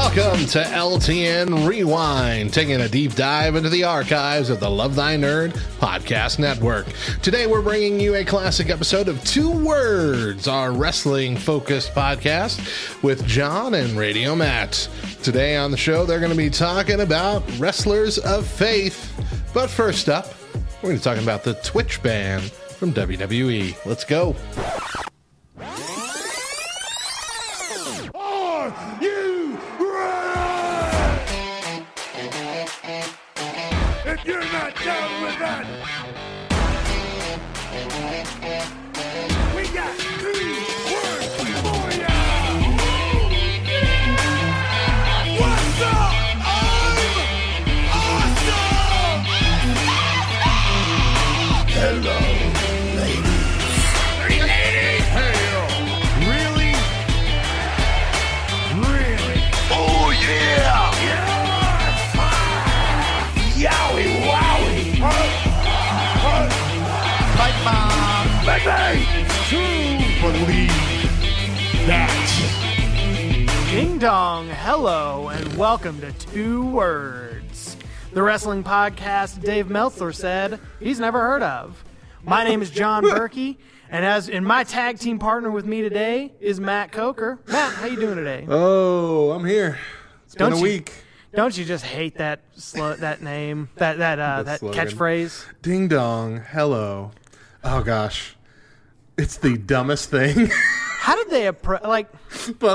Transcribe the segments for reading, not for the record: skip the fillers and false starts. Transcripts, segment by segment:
Welcome to LTN Rewind, taking a deep dive into the archives of the Love Thy Nerd podcast network. Today we're bringing you a classic episode of Two Words, our wrestling-focused podcast with John and Radio Matt. Today on the show, they're going to be talking about Wrestlers of Faith. But first up, we're going to be talking about the Twitch ban from WWE. Let's go. Are you ready? If you're not down with that, we got 2 words for ya. What's up? I'm awesome. Hello, ladies. Ladies? Hell, really? Really? Oh, yeah! Yes! Yowie wowie! Bye bye! Bye bye! To believe that. Ding dong, hello, and welcome to Two Words, the wrestling podcast Dave Meltzer said he's never heard of. My name is John Berkey, and my tag team partner with me today is Matt Coker. Matt, how you doing today? Oh, I'm here. It's been a week. Don't you just hate that name, that catchphrase? Ding dong, hello. Oh gosh, it's the dumbest thing. How did they but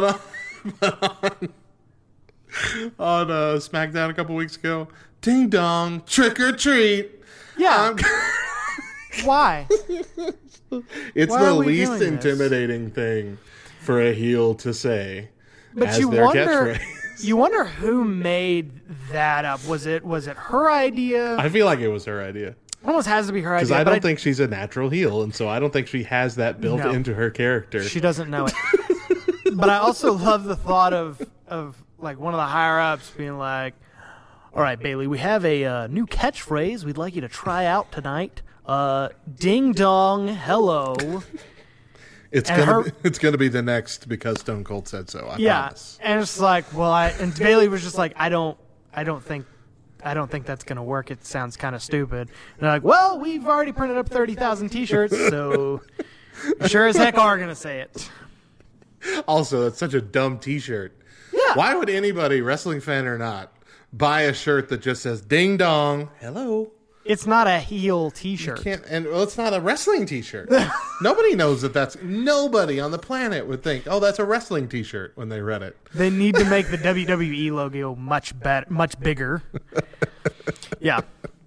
on SmackDown a couple weeks ago, ding dong, trick or treat. Yeah. Why? It's Why the are we least doing this? intimidating thing for a heel to say. But as you their wonder, catchphrase. you wonder who made that up. Was it her idea? I feel like it was her idea. It almost has to be her idea. Because I but don't think she's a natural heel, and so I don't think she has that built No. into her character. She doesn't know it. But I also love the thought of like one of the higher ups being like, "All right, Bailey, we have a new catchphrase we'd like you to try out tonight. Ding dong, hello." It's gonna be the next because Stone Cold said so. I promise. And it's like, and Bailey was just like, I don't think that's gonna work. It sounds kind of stupid. And they're like, well, we've already printed up 30,000 T-shirts, so sure as heck are gonna say it. Also, that's such a dumb T-shirt. Yeah. Why would anybody, wrestling fan or not, buy a shirt that just says "Ding Dong, Hello"? It's not a heel T-shirt. It's not a wrestling T-shirt. Nobody knows that. Nobody on the planet would think, "Oh, that's a wrestling T-shirt" when they read it. They need to make the WWE logo much better, much bigger. Yeah.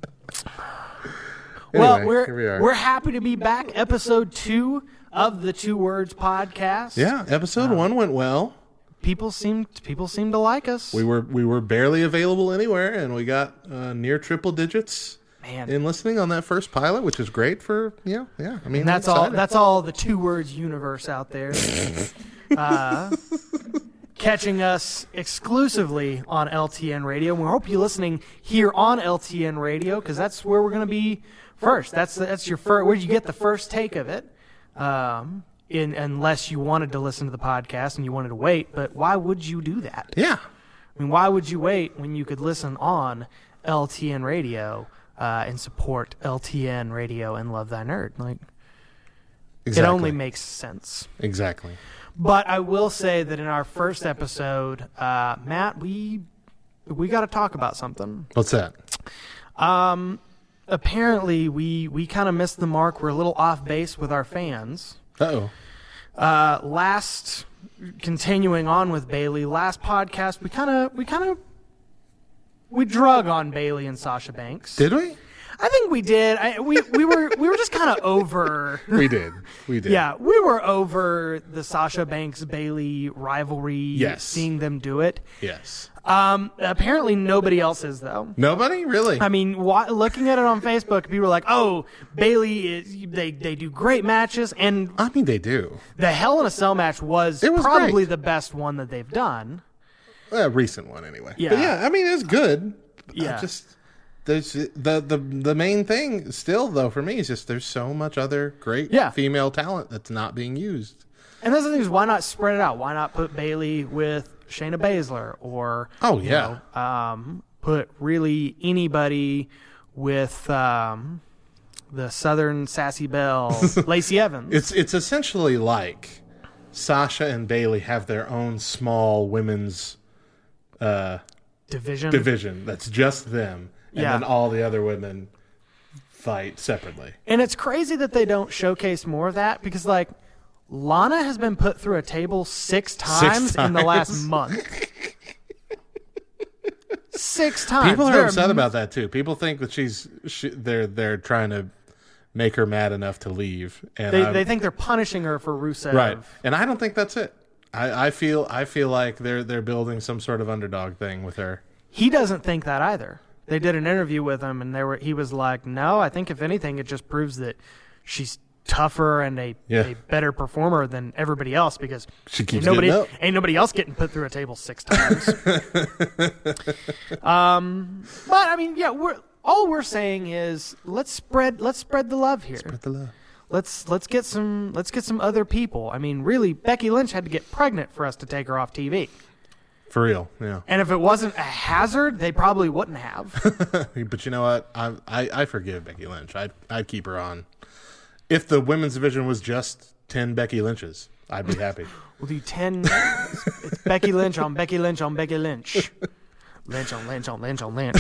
Anyway, Well, here we are. we're happy to be back. Episode 2 of the Two Words podcast. Yeah, episode 1 went well. People seem to like us. We were barely available anywhere, and we got near triple digits. Man. In listening on that first pilot, which is great for yeah. I mean, And that's all. That's all the Two Words universe out there. Catching us exclusively on LTN Radio. We hope you're listening here on LTN Radio because that's where we're going to be first. That's your first. Where you get the first take of it. Unless you wanted to listen to the podcast and you wanted to wait, but why would you do that? Yeah. I mean, why would you wait when you could listen on LTN Radio and support LTN Radio and Love Thy Nerd? Like, Exactly. It only makes sense. Exactly. But I will say that in our first episode, Matt, we got to talk about something. What's that? Apparently, we kind of missed the mark. We're a little off base with our fans. Uh-oh. Continuing on with Bailey, last podcast we drug on Bailey and Sasha Banks. Did we? I think we did. We were just kind of over. We did. Yeah, we were over the Sasha Banks Bailey rivalry. Yes. Seeing them do it. Yes. Apparently nobody else is though. Nobody? Really? I mean, looking at it on Facebook, people are like, "Oh, Bailey, they do great matches," and I mean, they do. the Hell in a Cell match was probably the best one that they've done. A recent one, anyway. Yeah. But yeah, I mean, it's good. Yeah. There's the main thing still, though, for me, is just there's so much other great female talent that's not being used. And that's the thing is, why not spread it out? Why not put Bailey with Shayna Baszler, or Oh, you yeah. know, put really anybody with the Southern Sassy Belle, Lacey Evans. It's essentially like Sasha and Bailey have their own small women's division that's just them, and Yeah. then all the other women fight separately. And it's crazy that they don't showcase more of that, because like Lana has been put through a table six times in the last month. 6 times. People are They're upset about that too. People think that they're trying to make her mad enough to leave, and They think they're punishing her for Rusev. right. And I don't think that's it. I feel like they're building some sort of underdog thing with her. He doesn't think that either. They did an interview with him, and he was like, "No, I think if anything, it just proves that she's tougher and a better performer than everybody else, because She keeps getting up. ain't nobody else getting put through a table 6 times." But I mean, yeah, we're saying is let's spread the love here. Spread the love. Let's get some other people. I mean, really, Becky Lynch had to get pregnant for us to take her off TV. For real, yeah. And if it wasn't a hazard, they probably wouldn't have. But you know what? I forgive Becky Lynch. I'd keep her on. If the women's division was just 10 Becky Lynches, I'd be happy. We'll do 10. It's Becky Lynch on Becky Lynch on Becky Lynch. Lynch on Lynch on Lynch on Lynch.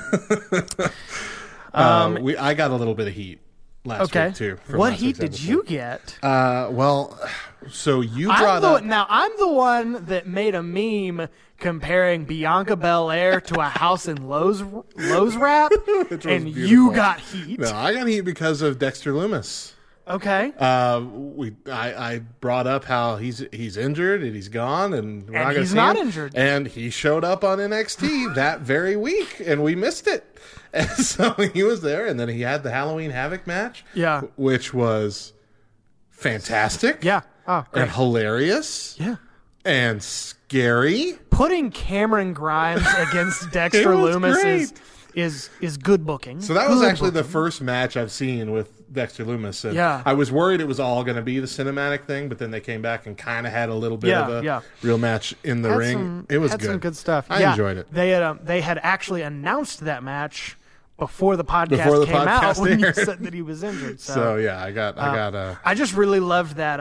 I got a little bit of heat last week too. from What last heat week's did episode. you get? Well, so you brought up. Now, I'm the one that made a meme comparing Bianca Belair to a House and Lowe's wrap, Which was and you beautiful. got heat. No, I got heat because of Dexter Lumis. Okay. I brought up how he's injured and he's gone, and we're And not gonna he's see not him. injured. And he showed up on NXT that very week, and we missed it. And so he was there, and then he had the Halloween Havoc match, Yeah. which was fantastic, Yeah. Oh, great. and hilarious, Yeah. and scary. Putting Cameron Grimes against Dexter was Lumis great. is good booking. So that was Good actually the booking. first match I've seen with Dexter Lumis. And Yeah. I was worried it was all going to be the cinematic thing, but then they came back and kind of had a little bit of a Yeah. real match in the Had ring. It was had good. some good stuff. I Yeah. enjoyed it. They had actually announced that match before the podcast Before the came out podcast when you aired. said that he was injured. So yeah, I got I just really loved that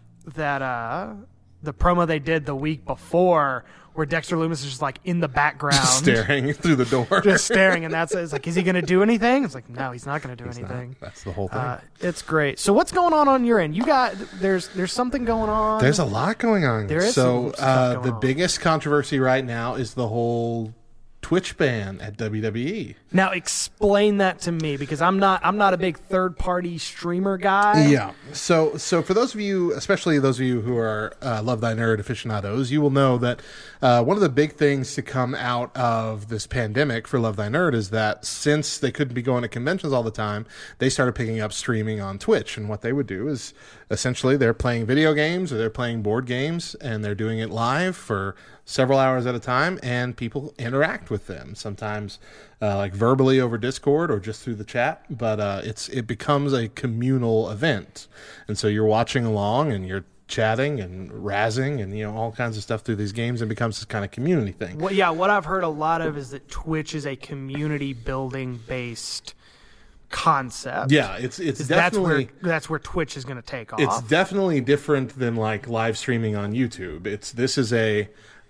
the promo they did the week before, where Dexter Lumis is just like in the background staring through the door. just staring, and it's like, is he going to do anything? It's like, no, he's not going to do anything. That's the whole thing. It's great. So what's going on your end? You got there's something going on. There's a lot going on. There is so some stuff going the on. biggest controversy right now is the whole Twitch ban at WWE. Now explain that to me, because I'm not a big third party streamer guy. Yeah. So for those of you, especially those of you who are Love Thy Nerd aficionados, you will know that one of the big things to come out of this pandemic for Love Thy Nerd is that since they couldn't be going to conventions all the time, they started picking up streaming on Twitch. And what they would do is essentially they're playing video games or they're playing board games, and they're doing it live for several hours at a time, and people interact with them, sometimes like verbally over Discord or just through the chat, but it becomes a communal event. And so you're watching along and you're chatting and razzing and all kinds of stuff through these games, and it becomes this kind of community thing. What I've heard a lot of is that Twitch is a community building based concept. Yeah, it's definitely that's where Twitch is going to take off. it's definitely different than like live streaming on YouTube. This is a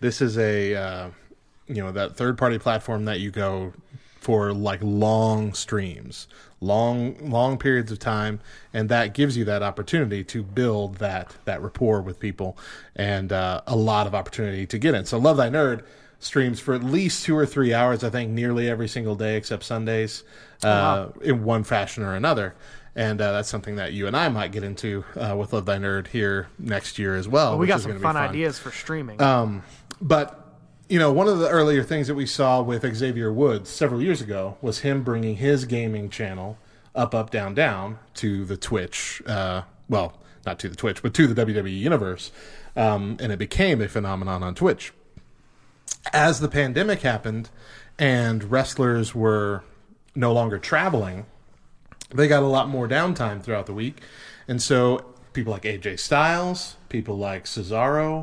that third party platform that you go for like long streams, long periods of time, and that gives you that opportunity to build that rapport with people, and a lot of opportunity to get in. So Love Thy Nerd streams for at least 2 or 3 hours, I think, nearly every single day except Sundays, in one fashion or another. And that's something that you and I might get into with Love Thy Nerd here next year as well. we which got is some gonna be fun ideas for streaming. But one of the earlier things that we saw with Xavier Woods several years ago was him bringing his gaming channel Up, Down, Down to the Twitch. Well, not to the Twitch, but to the WWE universe. And it became a phenomenon on Twitch. As the pandemic happened and wrestlers were no longer traveling, they got a lot more downtime throughout the week. And so people like AJ Styles, people like Cesaro,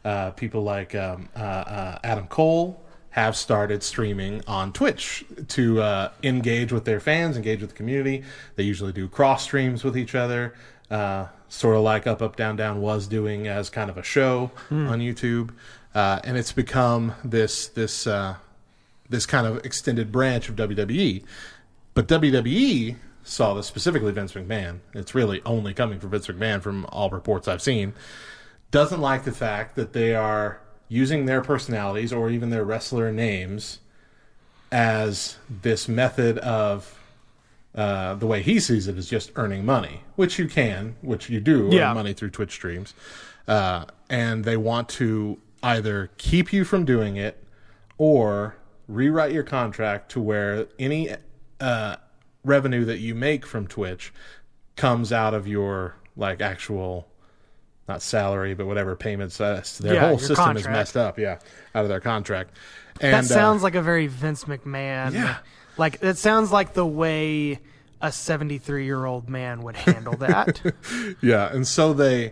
People like Adam Cole have started streaming on Twitch to engage with their fans, engage with the community. They usually do cross streams with each other, sort of like Up, Up, Down, Down was doing as kind of a show on YouTube. And it's become this kind of extended branch of WWE. But WWE saw this, specifically Vince McMahon. It's really only coming from Vince McMahon from all reports I've seen. Doesn't like the fact that they are using their personalities or even their wrestler names as this method of the way he sees it is just earning money, which you do earn money through Twitch streams. And they want to either keep you from doing it or rewrite your contract to where any revenue that you make from Twitch comes out of your actual, not salary, but whatever payments. Their whole system contract is messed up. Yeah, out of their contract. And that sounds like a very Vince McMahon. Yeah, it sounds like the way a 73-year-old man would handle that. Yeah, and so they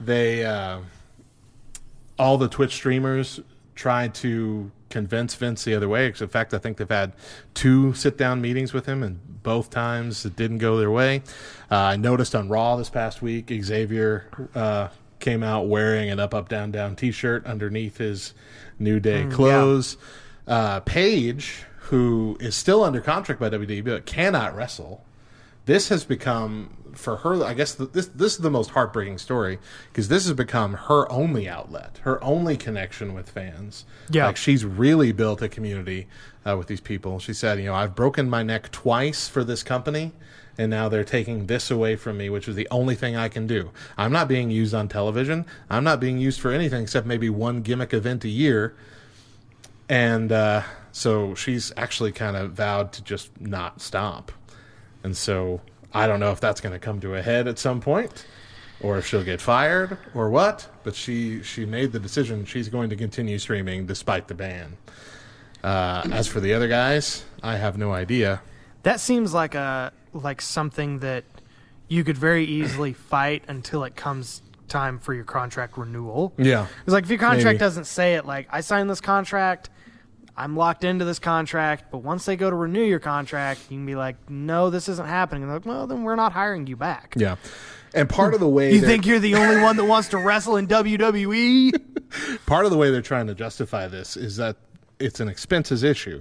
all the Twitch streamers tried to convince Vince the other way. In fact, I think they've had 2 sit-down meetings with him, and both times it didn't go their way. I noticed on Raw this past week, Xavier came out wearing an Up, Up, Down, Down t-shirt underneath his New Day clothes. Yeah. Paige, who is still under contract by WWE but cannot wrestle, this has become, for her, I guess this is the most heartbreaking story, because this has become her only outlet, her only connection with fans. Yeah. She's really built a community with these people. She said, I've broken my neck twice for this company, and now they're taking this away from me, which is the only thing I can do. I'm not being used on television. I'm not being used for anything except maybe one gimmick event a year. And so she's actually kind of vowed to just not stop. And so I don't know if that's going to come to a head at some point, or if she'll get fired, or what. But she made the decision she's going to continue streaming despite the ban. As for the other guys, I have no idea. That seems like something that you could very easily fight until it comes time for your contract renewal. Yeah. It's if your contract doesn't say it, I signed this contract, I'm locked into this contract, but once they go to renew your contract, you can be like, no, this isn't happening. And they're like, well, then we're not hiring you back. Yeah. And part of the way you think you're the only one that wants to wrestle in WWE? Part of the way they're trying to justify this is that it's an expenses issue.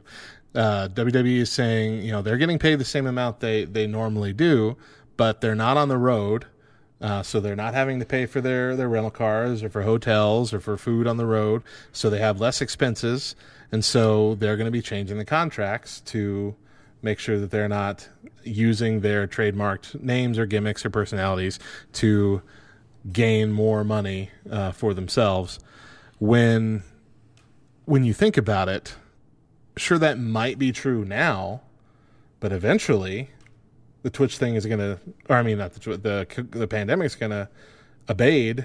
WWE is saying, they're getting paid the same amount they normally do, but they're not on the road, so they're not having to pay for their rental cars or for hotels or for food on the road, so they have less expenses, and so they're going to be changing the contracts to make sure that they're not using their trademarked names or gimmicks or personalities to gain more money for themselves. When you think about it, sure, that might be true now, but eventually the Twitch thing is going to, or I mean, not the pandemic is going to abate,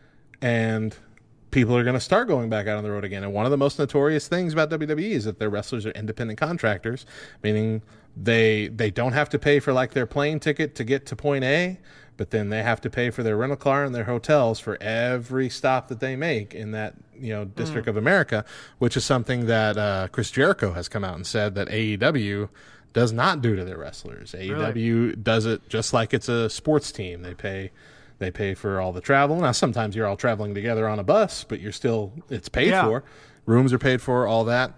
and people are going to start going back out on the road again. And one of the most notorious things about WWE is that their wrestlers are independent contractors, meaning they don't have to pay for their plane ticket to get to point A, but then they have to pay for their rental car and their hotels for every stop that they make in that District of America, which is something that Chris Jericho has come out and said that AEW does not do to their wrestlers. AEW does it just like it's a sports team. They pay for all the travel. Now, sometimes you're all traveling together on a bus, but it's paid for. Rooms are paid for, all that.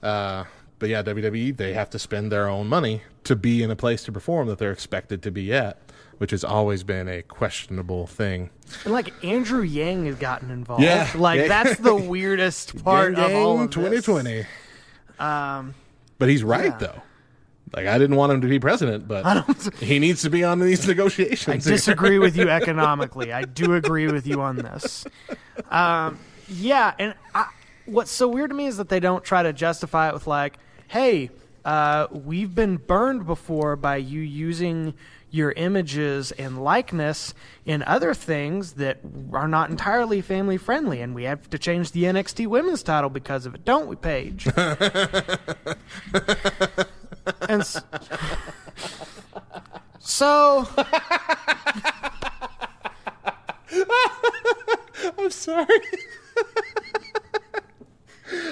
But yeah, WWE, they have to spend their own money to be in a place to perform that they're expected to be at, which has always been a questionable thing. And Andrew Yang has gotten involved. Yeah. That's the weirdest part of all of 2020. This. But he's right, though. I didn't want him to be president, but he needs to be on these negotiations. I disagree with you economically. I do agree with you on this. Yeah, and what's so weird to me is that they don't try to justify it with hey, we've been burned before by you using your images and likeness in other things that are not entirely family friendly, and we have to change the NXT women's title because of it, don't we, Paige? And so I'm sorry.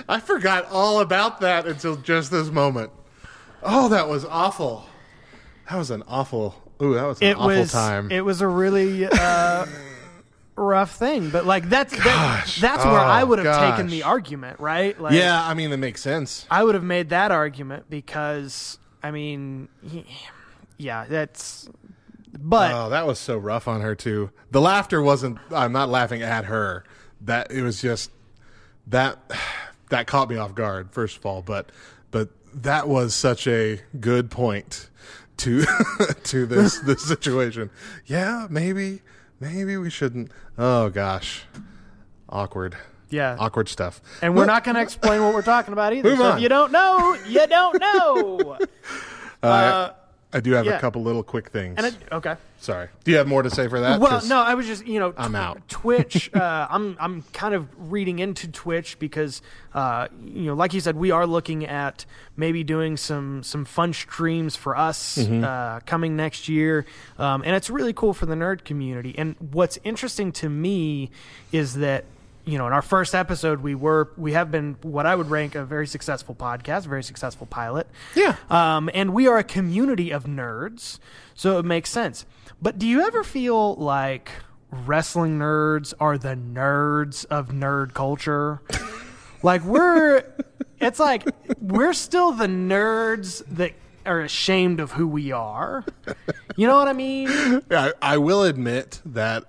I forgot all about that until just this moment. Oh, that was awful. That was an awful. Ooh, that was an awful time. It was a really rough thing, but like that's where I would have taken the argument, right? Like, yeah, I mean, it makes sense. I would have made that argument because I mean, yeah, that's. But that was so rough on her too. The laughter wasn't. I'm not laughing at her. That it was just that caught me off guard. First of all, but that was such a good point to to this situation. Yeah, maybe we shouldn't. Oh gosh, awkward. Yeah, awkward stuff. And we're not going to explain what we're talking about either. Move so on. If you don't know, you don't know. I do have a couple little quick things. Okay. Sorry. Do you have more to say for that? Well, no, I was just, I'm out. Twitch, I'm kind of reading into Twitch because, like you said, we are looking at maybe doing some fun streams for us coming next year. And it's really cool for the nerd community. And what's interesting to me is that, in our first episode, we have been what I would rank a very successful podcast, a very successful pilot. Yeah. And we are a community of nerds, so it makes sense. But do you ever feel like wrestling nerds are the nerds of nerd culture? Like it's like we're still the nerds that are ashamed of who we are. You know what I mean? I will admit that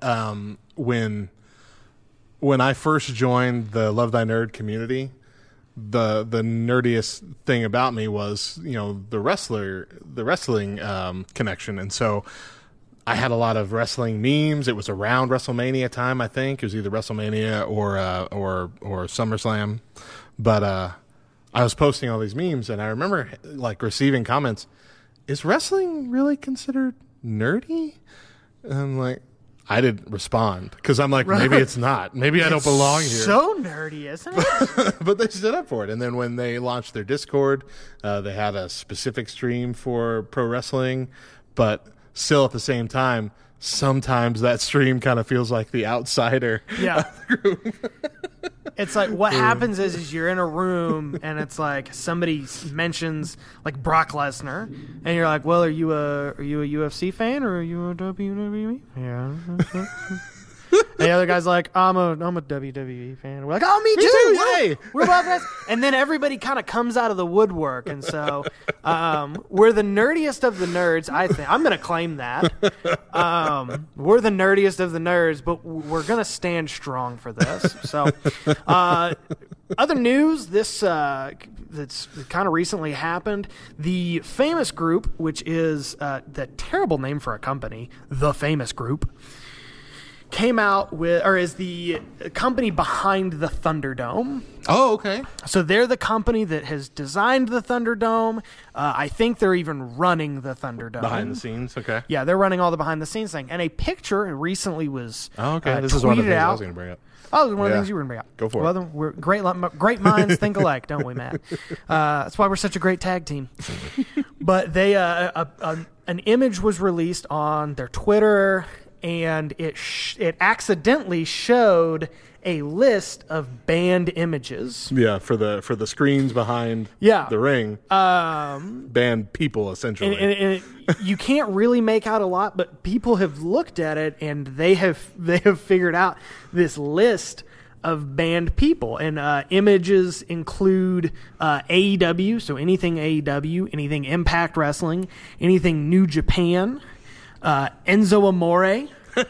when I first joined the Love Thy Nerd community, the nerdiest thing about me was, the wrestling connection. And so I had a lot of wrestling memes. It was around WrestleMania time, I think. It was either WrestleMania or SummerSlam. But I was posting all these memes, and I remember like receiving comments, is wrestling really considered nerdy? And I'm like, I didn't respond because I'm like, maybe it's not. Maybe I don't belong here. So nerdy, isn't it? But they stood up for it. And then when they launched their Discord, they had a specific stream for pro wrestling. But still at the same time, sometimes that stream kind of feels like the outsider. Yeah. It's like what happens is you're in a room and it's like somebody mentions like Brock Lesnar and you're like, well, are you a UFC fan or are you a WWE? Yeah. And the other guy's like, I'm a WWE fan. We're like, oh, me too. Hey. We're both guys. And then everybody kind of comes out of the woodwork. And so we're the nerdiest of the nerds, I think. I'm going to claim that. We're the nerdiest of the nerds, but we're going to stand strong for this. So other news, this that's kind of recently happened. The Famous Group, which is the terrible name for a company, The Famous Group, came out with, or is the company behind the Thunderdome. Oh, okay. So they're the company that has designed the Thunderdome. I think they're even running the Thunderdome. Behind the scenes, okay. Yeah, they're running all the behind the scenes thing. And a picture recully was this is one of the things I was out. going to bring up. Oh, one of the things you were going to bring up. Go for it. Well, we're great minds think alike, don't we, Matt? That's why we're such a great tag team. But they an image was released on their Twitter, and it accidentally showed a list of banned images. Yeah, for the screens behind the ring. Banned people, essentially. And you can't really make out a lot, but people have looked at it and they have figured out this list of banned people. And images include AEW, so anything AEW, anything Impact Wrestling, anything New Japan, Enzo Amore.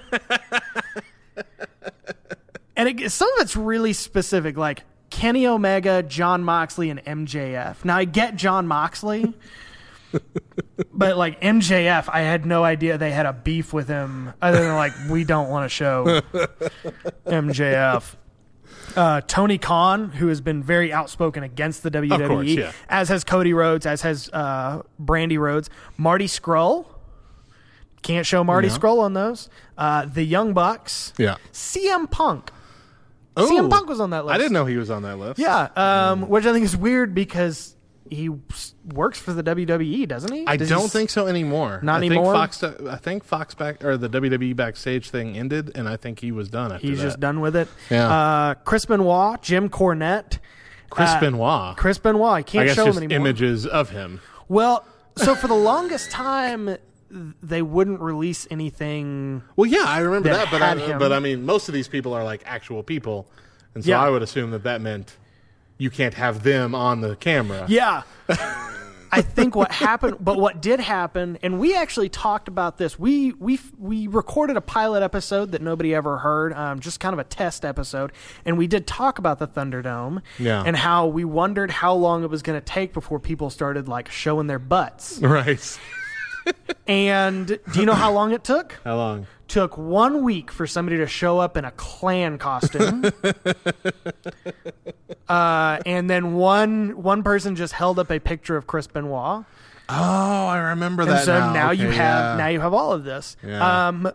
And some of it's really specific, like Kenny Omega, John Moxley, and MJF. Now, I get John Moxley, but like MJF, I had no idea they had a beef with him other than like, we don't want to show MJF. Tony Khan, who has been very outspoken against the WWE, of course, yeah. As has Cody Rhodes, as has Brandy Rhodes. Marty Scurll. Can't show Marty Scurll on those. The Young Bucks. Yeah. CM Punk. Oh, CM Punk was on that list. I didn't know he was on that list. Yeah, which I think is weird because he works for the WWE, doesn't he? I don't think so anymore. Not anymore? I think Fox or the WWE backstage thing ended, and I think he was done after that. He's just done with it. Yeah. Chris Benoit, Jim Cornette, Chris Benoit. Chris Benoit. I I can't guess show him just anymore. images of him. Well, so for the longest time, they wouldn't release anything. Well, yeah, I remember That that, had him. but I mean, most of these people are like actual people, and so Yeah. I would assume that meant you can't have them on the camera. Yeah. I think what happened, but what did happen, and we actually talked about this. We recorded a pilot episode that nobody ever heard, just kind of a test episode, and we did talk about the Thunderdome, Yeah. and how we wondered how long it was going to take before people started like showing their butts. Right. And do you know how long it took? How long? Took 1 week for somebody to show up in a Klan costume. And then one person just held up a picture of Chris Benoit. Oh, I remember And that. so now, now you Okay, have yeah. all of this. Yeah.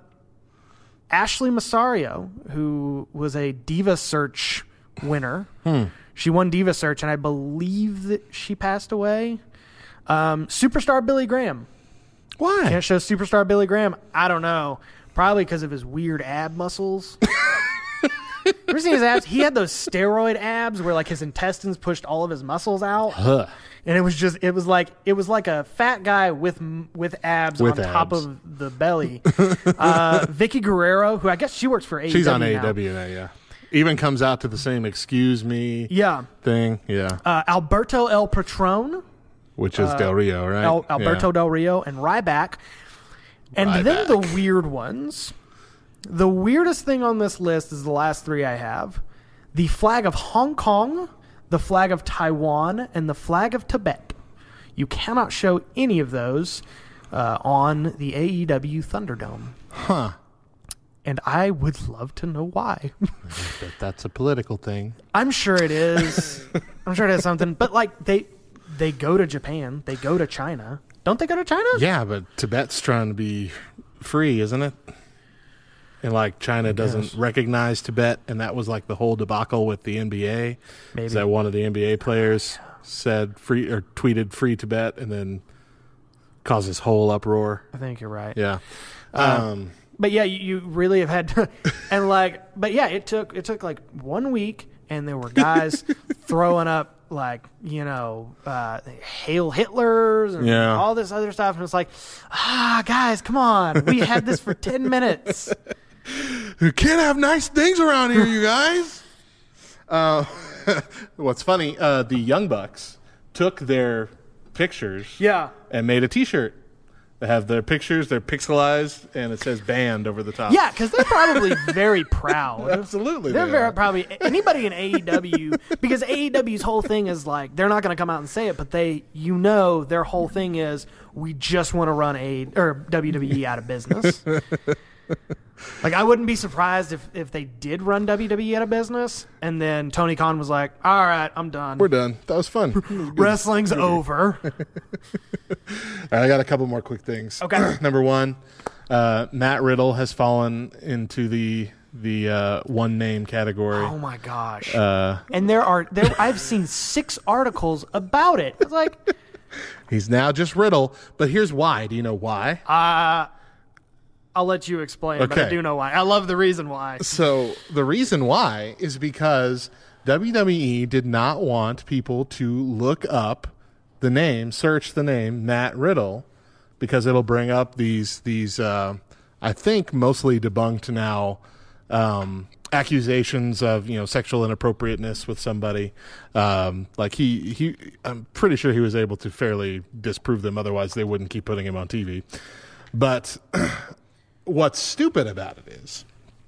Ashley Massario, who was a Diva Search winner. She won Diva Search, and I believe that she passed away. Superstar Billy Graham. Why? Can't show Superstar Billy Graham. I don't know. Probably because of his weird ab muscles. Ever seen his abs? He had those steroid abs where like his intestines pushed all of his muscles out. Huh. And it was like a fat guy with abs With on top abs. of the belly. Vicky Guerrero, who I guess she works for AEW. She's on now. AEW now, yeah. Even comes out to the same "excuse me" Yeah. thing, yeah. Alberto El Patron, Which is Del Rio, right? Alberto Yeah. Del Rio, and Ryback. And then the weird ones. The weirdest thing on this list is the last three I have. The flag of Hong Kong, the flag of Taiwan, and the flag of Tibet. You cannot show any of those on the AEW Thunderdome. Huh. And I would love to know why. But that's a political thing. I'm sure it is. I'm sure it has something. But like they go to Japan. They go to China. Don't they go to China? Yeah, but Tibet's trying to be free, isn't it? And like China doesn't recognize Tibet, and that was like the whole debacle with the NBA. Maybe. Is that one of the NBA players said free or tweeted free Tibet, and then caused this whole uproar. I think you're right. Yeah. But yeah, you really have had to, and like, but yeah, it took like 1 week, and there were guys throwing up like, you know, Hail Hitlers and Yeah. all this other stuff, and it's like, guys, come on, we had this for 10 minutes. You can't have nice things around here, you guys. What's funny, the Young Bucks took their pictures Yeah. and made a T-shirt. They have their pictures, they're pixelized, and it says band over the top. Yeah, because they're probably very proud. Absolutely. They're they very are. probably anybody in AEW, because AEW's whole thing is like they're not going to come out and say it, but their whole thing is we just want to run WWE out of business. Like I wouldn't be surprised if they did run WWE out of business, and then Tony Khan was like, "All right, I'm done. We're done. That was fun. Wrestling's over." All right, I got a couple more quick things. Okay. Number one, Matt Riddle has fallen into the one name category. Oh my gosh! And I've seen 6 articles about it. It's like, He's now just Riddle, but here's why. Do you know why? I'll let you explain, but I Okay. do know why. I love the reason why. So the reason why is because WWE did not want people to look up the name, search the name Matt Riddle, because it'll bring up these I think mostly debunked now accusations of sexual inappropriateness with somebody. Like he I'm pretty sure he was able to fairly disprove them, otherwise they wouldn't keep putting him on TV. But what's stupid about it is,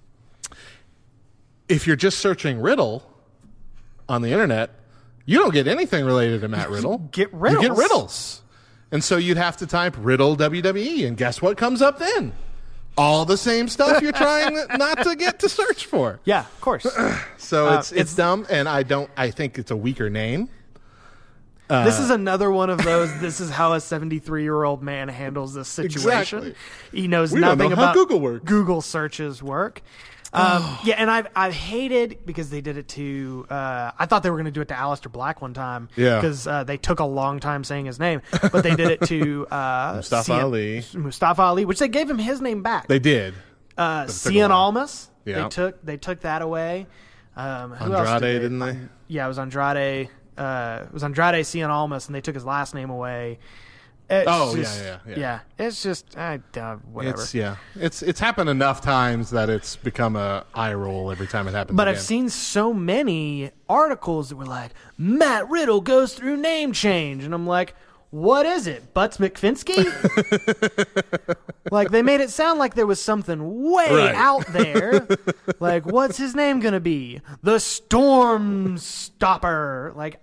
if you're just searching Riddle on the internet, you don't get anything related to Matt Riddle. Get Riddles. You get Riddles. And so you'd have to type Riddle WWE, and guess what comes up then? All the same stuff you're trying not to get to search for. Yeah, of course. So it's dumb, and I think it's a weaker name. This is another one of those. This is how a 73-year-old man handles this situation. Exactly. He knows We don't nothing know how about Google works. Google searches work. Yeah, and I've hated because they did it to. I thought they were going to do it to Aleister Black one time. Yeah. because they took a long time saying his name, but they did it to Mustafa Ali. Mustafa Ali, which they gave him his name back. They did. Cian while. Almas. Yeah. They took that away. Who else Andrade, didn't they? Yeah, it was Andrade. It was Andrade Cien Almas, and they took his last name away. Yeah. It's just whatever. It's happened enough times that it's become a eye roll every time it happens. But again. I've seen so many articles that were like, Matt Riddle goes through name change, and I'm like, what is it, Butts McFinsky? Like, they made it sound like there was something way out there. Like, what's his name gonna be? The Storm Stopper. Like,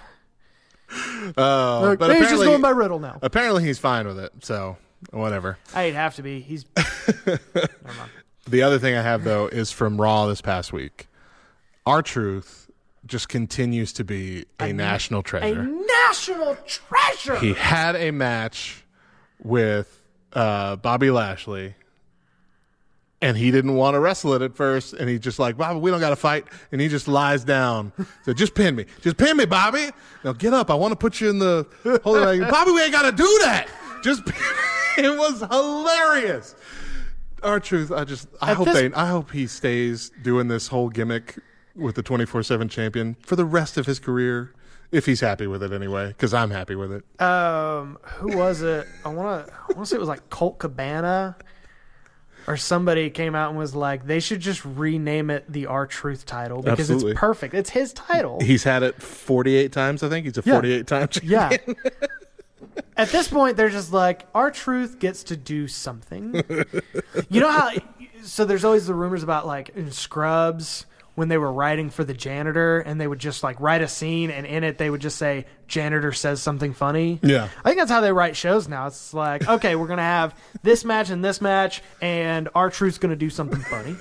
but he's just going by Riddle now. Apparently he's fine with it, so whatever. I'd have to be. He's. Never mind. The other thing I have, though, is from Raw this past week. R-Truth just continues to be a national treasure. A national treasure! He had a match with Bobby Lashley, and he didn't want to wrestle it at first, and he's just like, Bobby, we don't got to fight, and he just lies down. So just pin me. Just pin me, Bobby. Now get up. I want to put you in the holy like, Bobby, we ain't got to do that. Just pin me. It was hilarious. R-Truth, I hope he stays doing this whole gimmick with the 24/7 champion for the rest of his career, if he's happy with it anyway, because I'm happy with it. Who was it? I want to say it was like Colt Cabana or somebody came out and was like, they should just rename it the R-Truth title because It's perfect. It's his title. He's had it 48 times, I think. He's a 48-time champion. Yeah. At this point, they're just like, R-Truth gets to do something. You know how... So there's always the rumors about, like, in Scrubs, when they were writing for the janitor, and they would just, like, write a scene, and in it they would just say, janitor says something funny. Yeah. I think that's how they write shows now. It's like, okay, we're going to have this match and this match, and R-Truth's going to do something funny.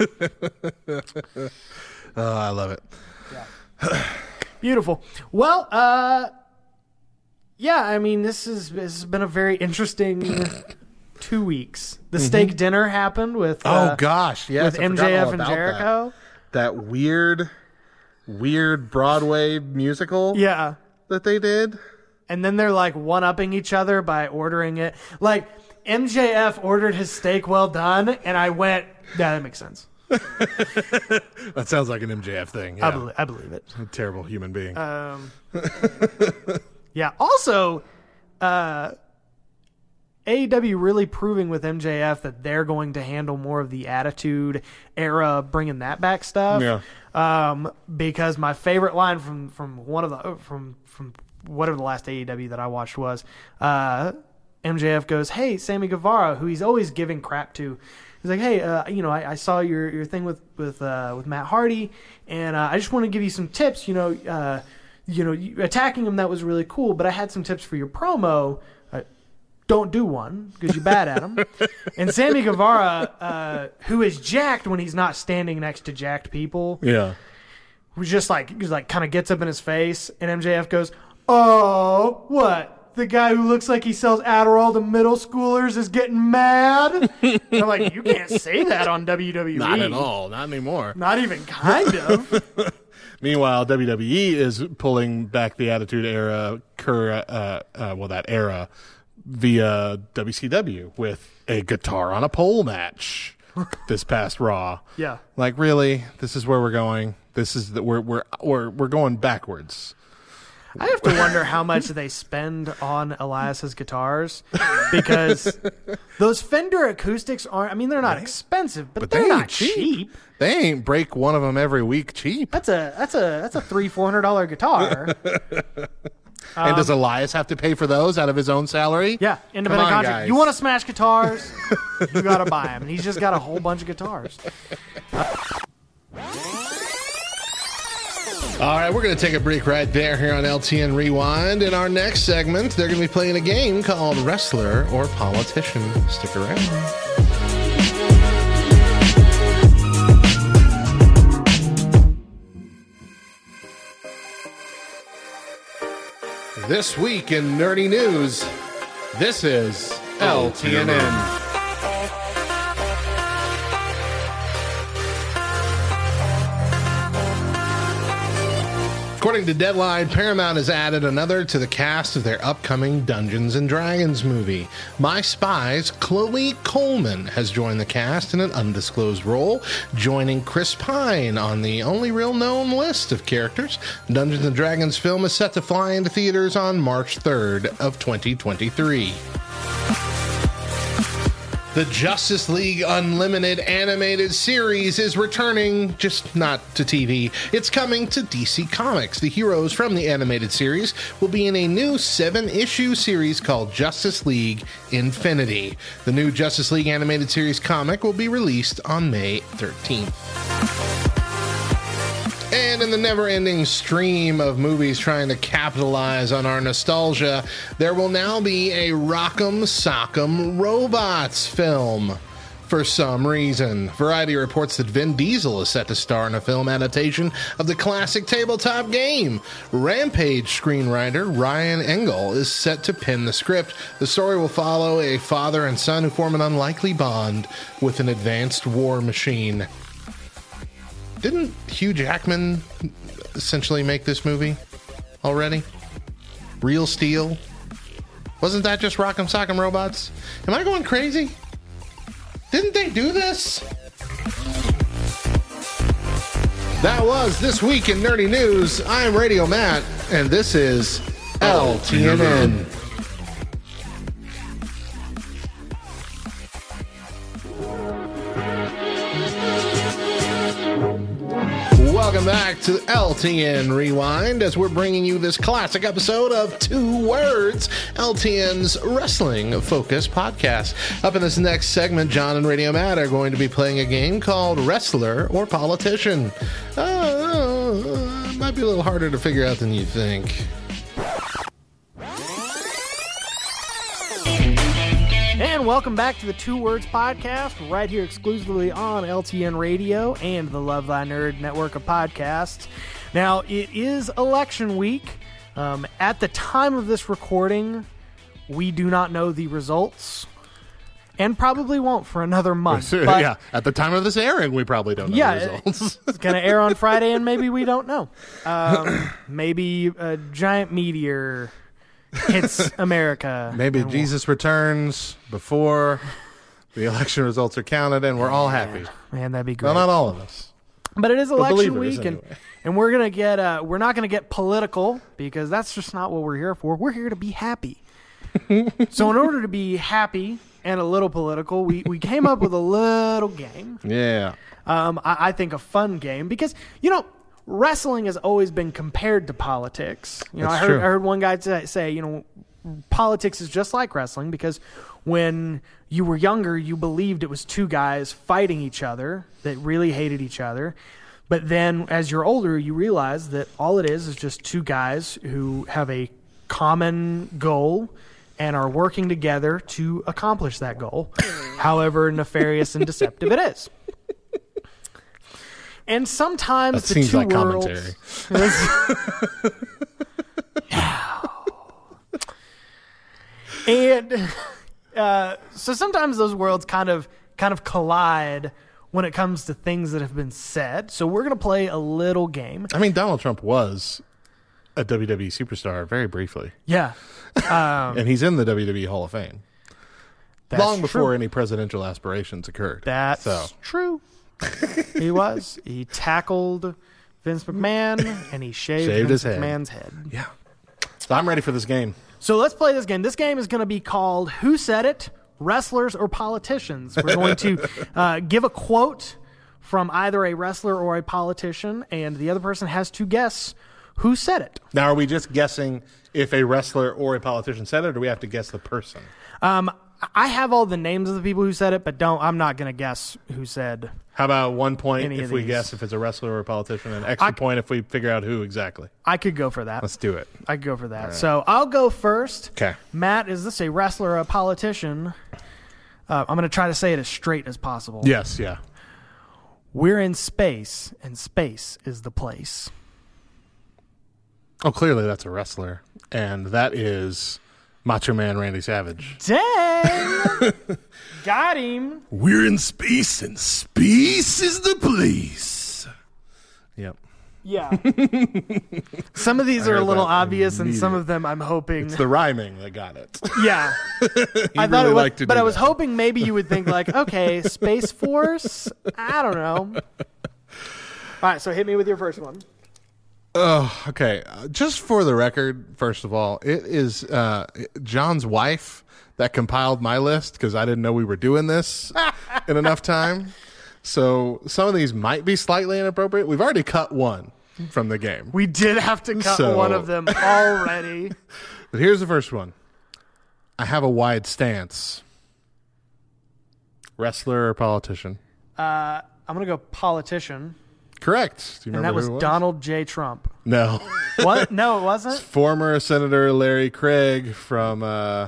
Oh, I love it. Yeah. Beautiful. Well, yeah, I mean, this has been a very interesting 2 weeks. The steak dinner happened with oh gosh, yes, with MJF and Jericho. That weird Broadway musical, that they did. And then they're like one-upping each other by ordering it. Like MJF ordered his steak well done, and I went, yeah, that makes sense. That sounds like an MJF thing. Yeah. I believe it. A terrible human being. Yeah. Also, AEW really proving with MJF that they're going to handle more of the Attitude Era, bringing that back stuff. Yeah. Because my favorite line from one of the from whatever the last AEW that I watched was, MJF goes, "Hey, Sammy Guevara," who he's always giving crap to. He's like, "Hey, I saw your thing with Matt Hardy, and I just want to give you some tips. Attacking him, that was really cool, but I had some tips for your promo. Don't do one because you're bad at them." And Sammy Guevara, who is jacked when he's not standing next to jacked people, was just like kind of gets up in his face, and MJF goes, "Oh, what? The guy who looks like he sells Adderall to middle schoolers is getting mad?" I'm like, you can't say that on WWE. Not at all. Not anymore. Not even kind of. Meanwhile, WWE is pulling back the Attitude Era, that era, via WCW with a guitar on a pole match this past Raw. Yeah. Like, really? This is where we're going. This is we're going backwards. I have to wonder how much they spend on Elias's guitars, because those Fender acoustics aren't. I mean, they're not expensive, but they're not cheap. They ain't break one of them every week cheap. That's a $300-$400 guitar. And does Elias have to pay for those out of his own salary? Yeah, independent contract. Guys. You want to smash guitars? You got to buy them. And he's just got a whole bunch of guitars. All right, we're going to take a break right there here on LTN Rewind. In our next segment, they're going to be playing a game called Wrestler or Politician. Stick around. This week in nerdy news, this is LTNN. According to Deadline, Paramount has added another to the cast of their upcoming Dungeons & Dragons movie. My Spy's Chloe Coleman has joined the cast in an undisclosed role, joining Chris Pine on the only real known list of characters. The Dungeons & Dragons film is set to fly into theaters on March 3rd of 2023. The Justice League Unlimited animated series is returning, just not to TV. It's coming to DC Comics. The heroes from the animated series will be in a new 7-issue series called Justice League Infinity. The new Justice League animated series comic will be released on May 13th. And in the never-ending stream of movies trying to capitalize on our nostalgia, there will now be a Rock'em Sock'em Robots film. For some reason, Variety reports that Vin Diesel is set to star in a film adaptation of the classic tabletop game. Rampage screenwriter Ryan Engel is set to pen the script. The story will follow a father and son who form an unlikely bond with an advanced war machine. Didn't Hugh Jackman essentially make this movie already? Real Steel? Wasn't that just Rock'em Sock'em Robots? Am I going crazy? Didn't they do this? That was This Week in Nerdy News. I'm Radio Matt, and this is LTNN. Welcome back to LTN Rewind as we're bringing you this classic episode of 2 Words, LTN's wrestling-focused podcast. Up in this next segment, John and Radio Matt are going to be playing a game called Wrestler or Politician. It might be a little harder to figure out than you think. And welcome back to the 2 Words podcast, right here exclusively on LTN Radio and the Love Thy Nerd network of podcasts. Now, it is election week. At the time of this recording, we do not know the results, and probably won't for another month. But, yeah, at the time of this airing, we probably don't know the results. It's going to air on Friday, and maybe we don't know. Maybe a giant meteor hits America. Maybe Jesus returns before the election results are counted, and we're all happy. Man, that'd be great. Well, not all of us, but it is election week, anyway. and we're gonna get we're not gonna get political because that's just not what we're here for. We're here to be happy. So in order to be happy and a little political, we came up with a little game. Yeah. I think a fun game because wrestling has always been compared to politics. I heard one guy say, politics is just like wrestling because when you were younger, you believed it was 2 guys fighting each other that really hated each other. But then as you're older, you realize that all it is just 2 guys who have a common goal and are working together to accomplish that goal, however nefarious and deceptive it is. And sometimes that the seems 2 like worlds, commentary. and so sometimes those worlds kind of collide when it comes to things that have been said. So we're going to play a little game. I mean, Donald Trump was a WWE superstar very briefly. Yeah. And he's in the WWE Hall of Fame. That's Long before true. any presidential aspirations occurred. That's true. He was. He tackled Vince McMahon, and he shaved Vince his head. McMahon's head. Yeah. So I'm ready for this game. So let's play this game. This game is going to be called Who Said It? Wrestlers or Politicians. We're going to give a quote from either a wrestler or a politician, and the other person has to guess who said it. Now, are we just guessing if a wrestler or a politician said it, or do we have to guess the person? I have all the names of the people who said it, but I'm not going to guess who said. How about 1 point Any if of we these. guess if it's a wrestler or a politician, and extra point if we figure out who exactly? I could go for that. Let's do it. I could go for that. So I'll go first. Okay. Matt, is this a wrestler or a politician? I'm going to try to say it as straight as possible. Yes, yeah. We're in space, and space is the place. Oh, clearly that's a wrestler, and that is Macho Man Randy Savage. Dang! Got him. We're in space, and space is the place. Yep. Yeah. Some of these are a heard little that obvious, and some immediately. of them I'm hoping. It's the rhyming that got it. Yeah. I thought really it was, liked to but do I was that. hoping maybe you would think like, okay, Space Force. I don't know. All right, so hit me with your first one. Oh, okay. Just for the record, first of all, it is John's wife that compiled my list because I didn't know we were doing this in enough time. So some of these might be slightly inappropriate. We've already cut one from the game. We did have to cut So- one of them already. But here's the first one. I have a wide stance. Wrestler or politician? I'm going to go politician, Correct. Do you and that remember was who it Donald J. Trump. No. What? No, it wasn't? Former Senator Larry Craig from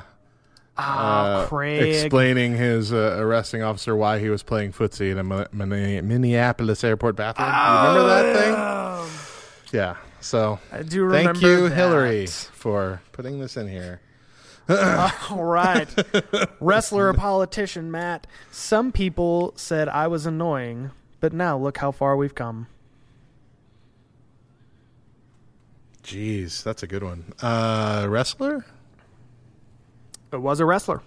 Craig. explaining his arresting officer why he was playing footsie in a Minneapolis airport bathroom. You remember that thing? Yeah. So I do remember thank you, that. Hillary, for putting this in here. All right. Wrestler or politician, Matt. Some people said I was annoying, but now look how far we've come. Jeez, that's a good one. Wrestler? It was a wrestler.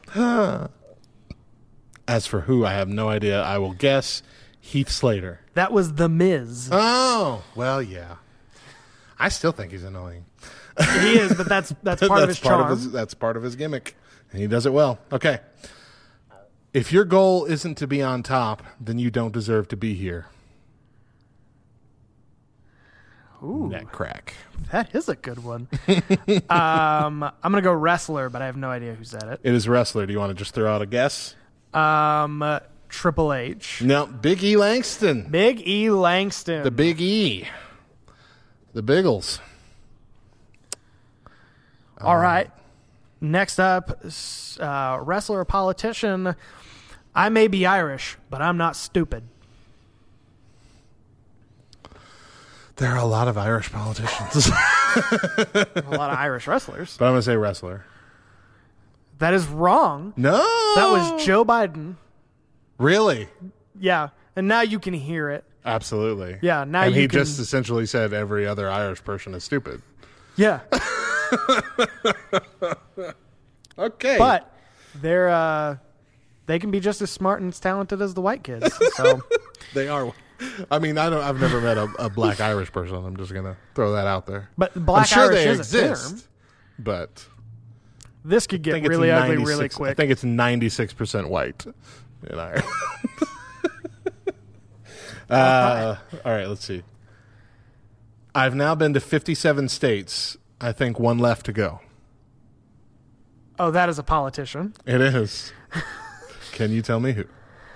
As for who, I have no idea. I will guess Heath Slater. That was The Miz. Oh, well, yeah. I still think he's annoying. He is, but that's part of his charm. That's part of his gimmick, and he does it well. Okay. If your goal isn't to be on top, then you don't deserve to be here. Ooh, Neck crack. that is a good one. I'm going to go wrestler, but I have no idea who said it. It is wrestler. Do you want to just throw out a guess? Triple H. No, Big E Langston. Big E Langston. The Big E. The Biggles. All right. Next up, wrestler or politician. I may be Irish, but I'm not stupid. There are a lot of Irish politicians. A lot of Irish wrestlers. But I'm going to say wrestler. That is wrong. No. That was Joe Biden. Really? Yeah. And now you can hear it. Absolutely. Yeah, now and you he can- just essentially said every other Irish person is stupid. Yeah. Okay. But they can be just as smart and as talented as the white kids. So they are. I mean, I've never met a black Irish person. I'm just gonna throw that out there. but black I'm sure Irish they is a exist, term. but This could I get think really it's ugly 96 really I quick. think it's 96% white in Ireland. All right, let's see. I've now been to 57 states. I think one left to go. Oh, that is a politician. It is. Can you tell me who?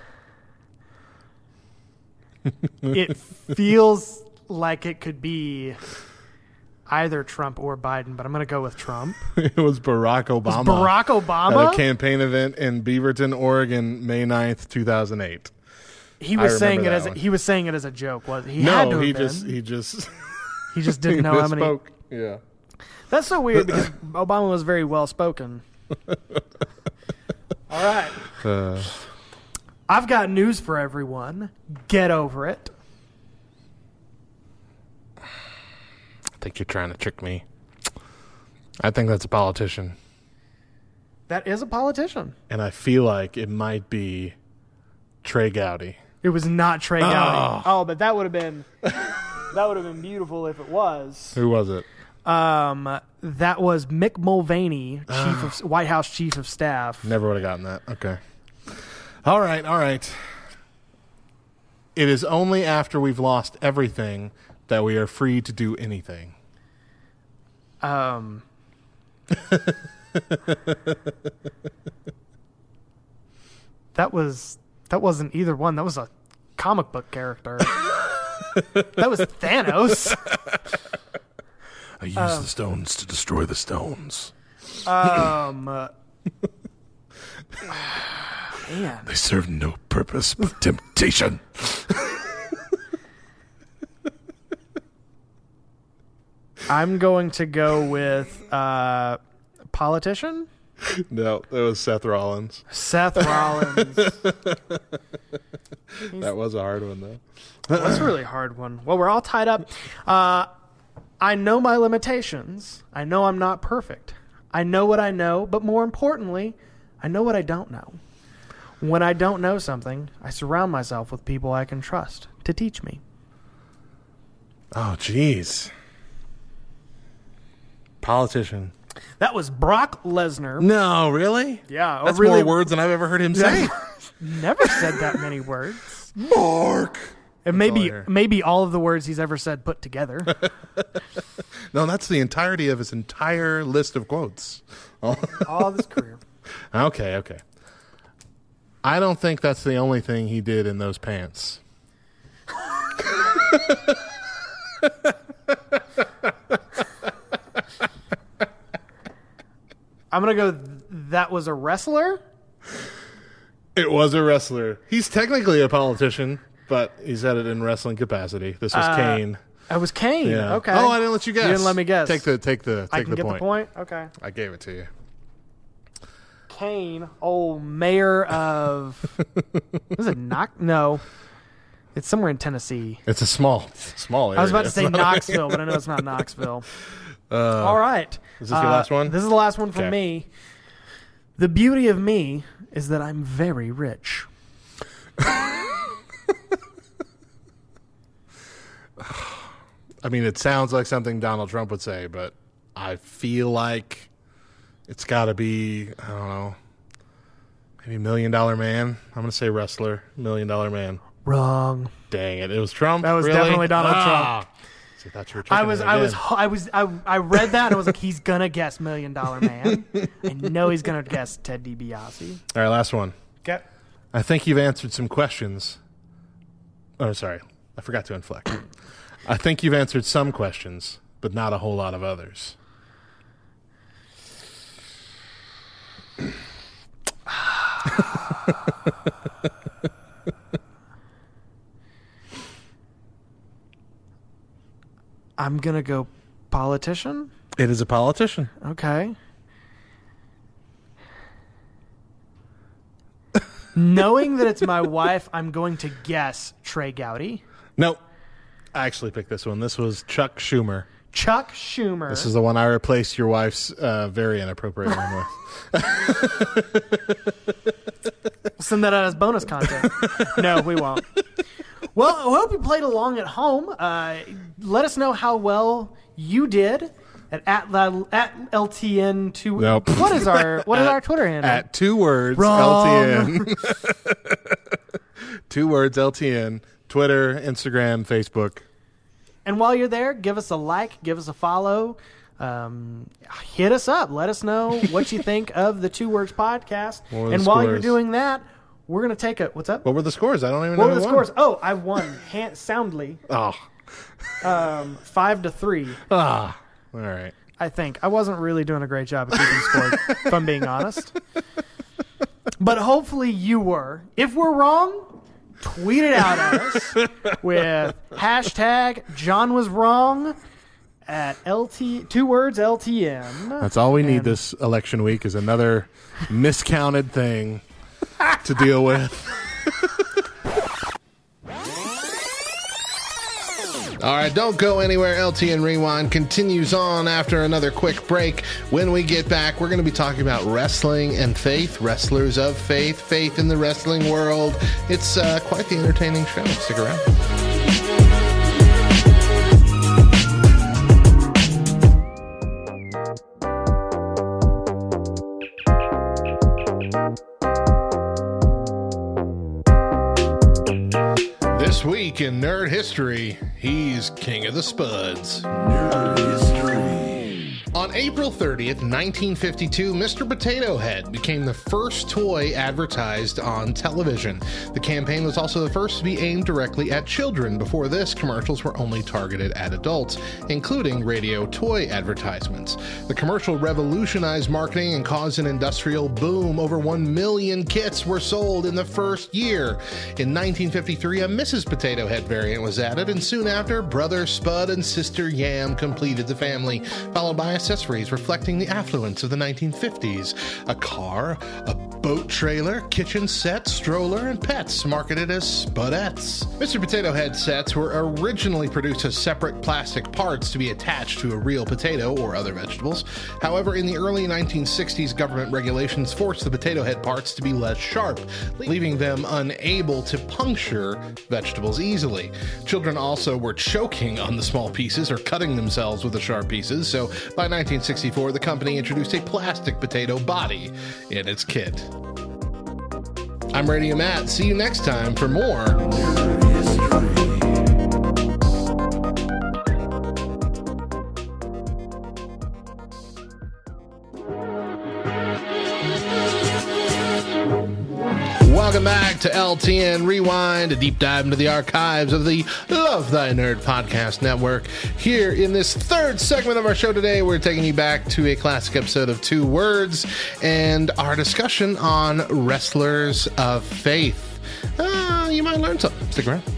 It feels like it could be either Trump or Biden, but I'm going to go with Trump. It was Barack Obama. Barack At Obama? a campaign event in Beaverton, Oregon, May 9th, 2008. He was I saying it remember as that one. he was saying it as a joke. Was he? Had to No, have he been. just He just didn't know how many. misspoke. Yeah. That's so weird because Obama was very well spoken. All right. I've got news for everyone. Get over it. I think you're trying to trick me. I think that's a politician. That is a politician. And I feel like it might be Trey Gowdy. It was not Trey Gowdy. Oh, but that would have been beautiful if it was. Who was it? That was Mick Mulvaney, White House Chief of Staff. Never would have gotten that. Okay. All right. It is only after we've lost everything that we are free to do anything. That wasn't either one. That was a comic book character. That was Thanos. I use the stones to destroy the stones. Man. They serve no purpose but temptation. I'm going to go with politician. No, it was Seth Rollins. Seth Rollins. That was a hard one, though. That's a really hard one. Well, we're all tied up. I know my limitations. I know I'm not perfect. I know what I know, but more importantly, I know what I don't know. When I don't know something, I surround myself with people I can trust to teach me. Oh, jeez. Politician. That was Brock Lesnar. No, really? Yeah. That's really, more words than I've ever heard him say. Never said that many words. Mark. And maybe all of the words he's ever said put together. No, that's the entirety of his entire list of quotes. All of his career. Okay. I don't think that's the only thing he did in those pants. I'm going to go, that was a wrestler? It was a wrestler. He's technically a politician, but he said it in wrestling capacity. This was Kane. It was Kane. Yeah. Okay. Oh, I didn't let you guess. You didn't let me guess. Take the I can get point. the point? Okay. I gave it to you. Kane, mayor of... is it No. It's somewhere in Tennessee. It's a small area. I was about to say Knoxville, but I know it's not Knoxville. All right. Is this your last one? This is the last one from Okay. me. The beauty of me is that I'm very rich. I mean, it sounds like something Donald Trump would say, but I feel like it's got to be, I don't know, maybe $1 Million Man. I'm going to say wrestler, $1 Million Man. Wrong. Dang it. It was Trump? That was Really? definitely Donald Trump. See, I thought you were I read that and I was like, he's gonna guess $1 Million Man. I know he's gonna guess Ted DiBiase. All right, last one. Okay. I think you've answered some questions. Oh, sorry. I forgot to inflect. I think you've answered some questions, but not a whole lot of others. I'm gonna go politician. It is a politician. Okay. Knowing that it's my wife, I'm going to guess Trey Gowdy. Nope. I actually picked this one. This was Chuck Schumer. Chuck Schumer. This is the one I replaced your wife's very inappropriate one with. Send that out as bonus content. No, we won't. Well, I hope you played along at home. Let us know how well you did at LTN2. Nope. What is our Twitter handle? At 2 words Wrong. LTN. 2 words LTN. Twitter, Instagram, Facebook. And while you're there, give us a like, give us a follow. Hit us up. Let us know what you think of the 2 Words podcast. And while you're doing that, we're going to take a... What's up? What were the scores? I don't even know. What were the who won. scores? Oh, I won soundly. Oh. 5-3. All right. I think. I wasn't really doing a great job of keeping score, if I'm being honest. But hopefully you were. If we're wrong, tweet it out at us with hashtag John was wrong at 2 words LTN. That's all we need this election week is another miscounted thing to deal with. All right, don't go anywhere. LTN Rewind continues on after another quick break. When we get back, we're going to be talking about wrestling and faith, wrestlers of faith, faith in the wrestling world. It's quite the entertaining show. Stick around. This week in nerd history, he's King of the Spuds. On April 30th, 1952, Mr. Potato Head became the first toy advertised on television. The campaign was also the first to be aimed directly at children. Before this, commercials were only targeted at adults, including radio toy advertisements. The commercial revolutionized marketing and caused an industrial boom. Over 1 million kits were sold in the first year. In 1953, a Mrs. Potato Head variant was added, and soon after, Brother Spud and Sister Yam completed the family, followed by accessories reflecting the affluence of the 1950s. A car, a boat trailer, kitchen set, stroller, and pets marketed as Spudettes. Mr. Potato Head sets were originally produced as separate plastic parts to be attached to a real potato or other vegetables. However, in the early 1960s, government regulations forced the potato head parts to be less sharp, leaving them unable to puncture vegetables easily. Children also were choking on the small pieces or cutting themselves with the sharp pieces, so by 1964, the company introduced a plastic potato body in its kit. I'm Radio Matt. See you next time for more. Welcome back to LTN Rewind, a deep dive into the archives of the Love Thy Nerd podcast network. Here in this third segment of our show today, we're taking you back to a classic episode of Two Words and our discussion on wrestlers of faith. You might learn something. Stick around.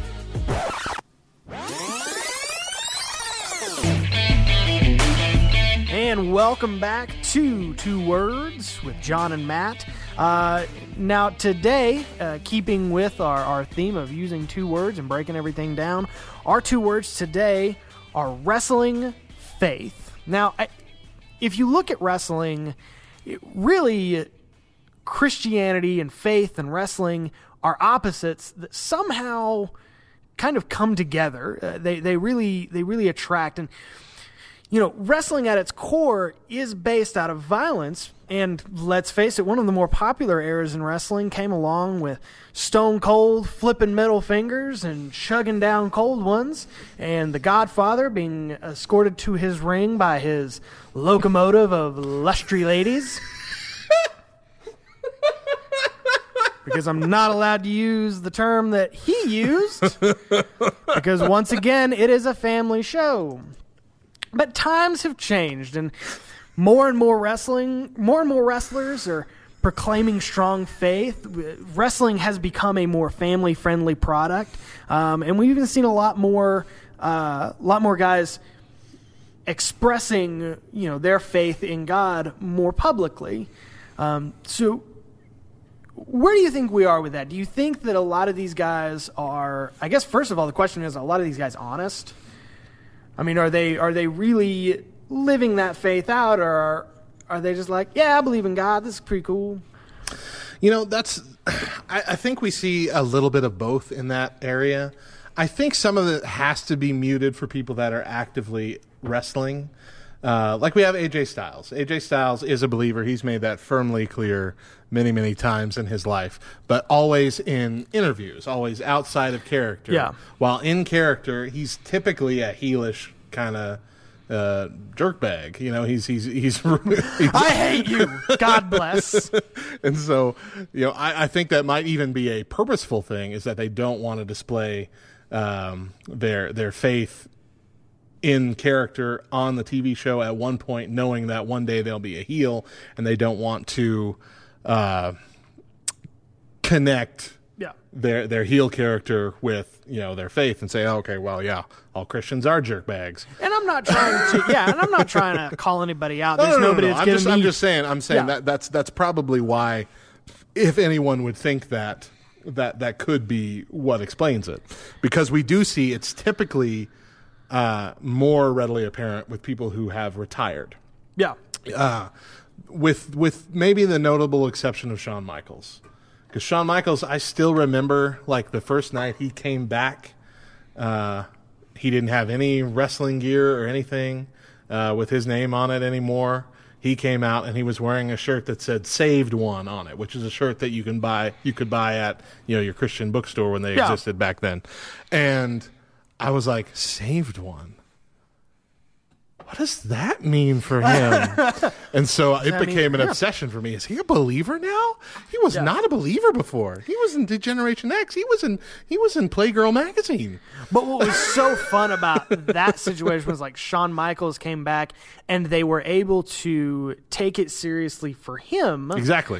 And welcome back to Two Words with John and Matt. Now today, keeping with our theme of using two words and breaking everything down, our two words today are wrestling faith. Now, if you look at wrestling, really Christianity and faith and wrestling are opposites that somehow kind of come together. They really attract. And you know, wrestling at its core is based out of violence, and let's face it, one of the more popular eras in wrestling came along with Stone Cold flipping middle fingers and chugging down cold ones, and The Godfather being escorted to his ring by his locomotive of lustry ladies. Because I'm not allowed to use the term that he used, because once again, it is a family show. But times have changed, and more wrestlers are proclaiming strong faith. Wrestling has become a more family-friendly product, and we've even seen a lot more guys expressing, their faith in God more publicly. So, where do you think we are with that? Do you think that a lot of these guys are? I guess first of all, the question is: are a lot of these guys honest? I mean, are they really living that faith out, or are they just like, yeah, I believe in God, this is pretty cool? I think we see a little bit of both in that area. I think some of it has to be muted for people that are actively wrestling. Like we have AJ Styles. AJ Styles is a believer. He's made that firmly clear many, many times in his life, but always in interviews, always outside of character. Yeah. While in character, he's typically a heelish kind of jerkbag. He's I hate you. God bless. And so, I think that might even be a purposeful thing, is that they don't want to display their faith in character on the TV show at one point, knowing that one day they'll be a heel, and they don't want to connect their heel character with their faith and say, oh, okay, well, yeah, all Christians are jerkbags. And I'm not trying to call anybody out. There's nobody that's giving me. I'm just saying that's probably why, if anyone would think that could be what explains it, because we do see it's typically more readily apparent with people who have retired. Yeah. With maybe the notable exception of Shawn Michaels. Because Shawn Michaels, I still remember, like, the first night he came back, he didn't have any wrestling gear or anything with his name on it anymore. He came out and he was wearing a shirt that said "Saved One" on it, which is a shirt that you could buy at your Christian bookstore when they existed back then. And I was like, "Saved One? What does that mean for him?" And so it became an obsession for me. Is he a believer now? He was not a believer before. He was in Degeneration X. He was in Playgirl magazine. But what was so fun about that situation was, like, Shawn Michaels came back and they were able to take it seriously for him. Exactly.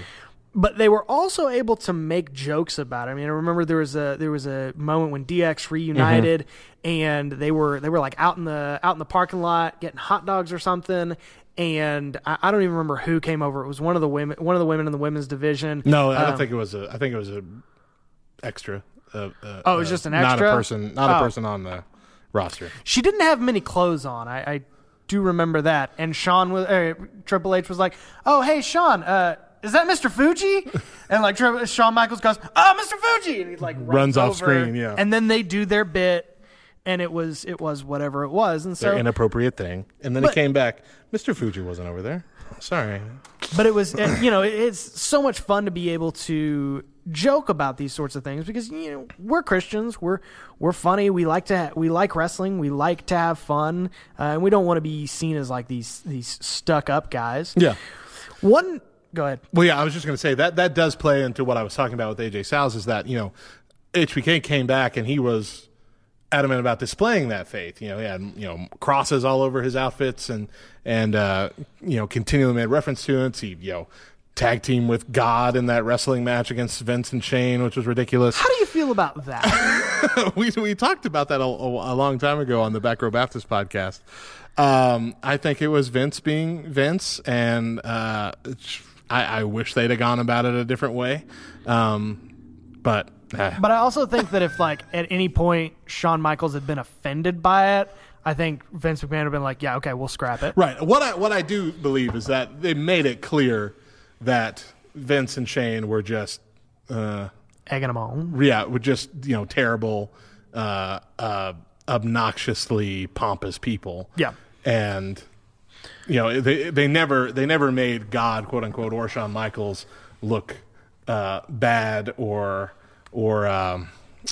But they were also able to make jokes about it. I mean, I remember there was a moment when DX reunited, and they were like out in the parking lot getting hot dogs or something. And I don't even remember who came over. It was one of the women in the women's division. No, I don't think it was I think it was a extra. It was just an extra? Not a person on the roster. She didn't have many clothes on. I do remember that. And Triple H was like, "Oh, hey, Shawn, is that Mr. Fuji?" And like Shawn Michaels goes, "Oh, Mr. Fuji," and he like runs off over, screen. Yeah, and then they do their bit, and it was whatever it was, and so their inappropriate thing. And then he came back. Mr. Fuji wasn't over there. Sorry, but it was it's so much fun to be able to joke about these sorts of things because we're Christians, we're funny, we like wrestling, we like to have fun, and we don't want to be seen as like these stuck up guys. Yeah. Go ahead. Well, yeah, I was just going to say that does play into what I was talking about with AJ Styles is that HBK came back and he was adamant about displaying that faith. He had crosses all over his outfits and continually made reference to it. He tag team with God in that wrestling match against Vince and Shane, which was ridiculous. How do you feel about that? we talked about that a long time ago on the Back Row Baptist podcast. I think it was Vince being Vince, and I wish they'd have gone about it a different way. But I also think that if like at any point Shawn Michaels had been offended by it, I think Vince McMahon would have been like, "Yeah, okay, we'll scrap it." Right. What I do believe is that they made it clear that Vince and Shane were just egging them on. Yeah, were just terrible, obnoxiously pompous people. Yeah, and they never made God, quote unquote, or Shawn Michaels look bad or I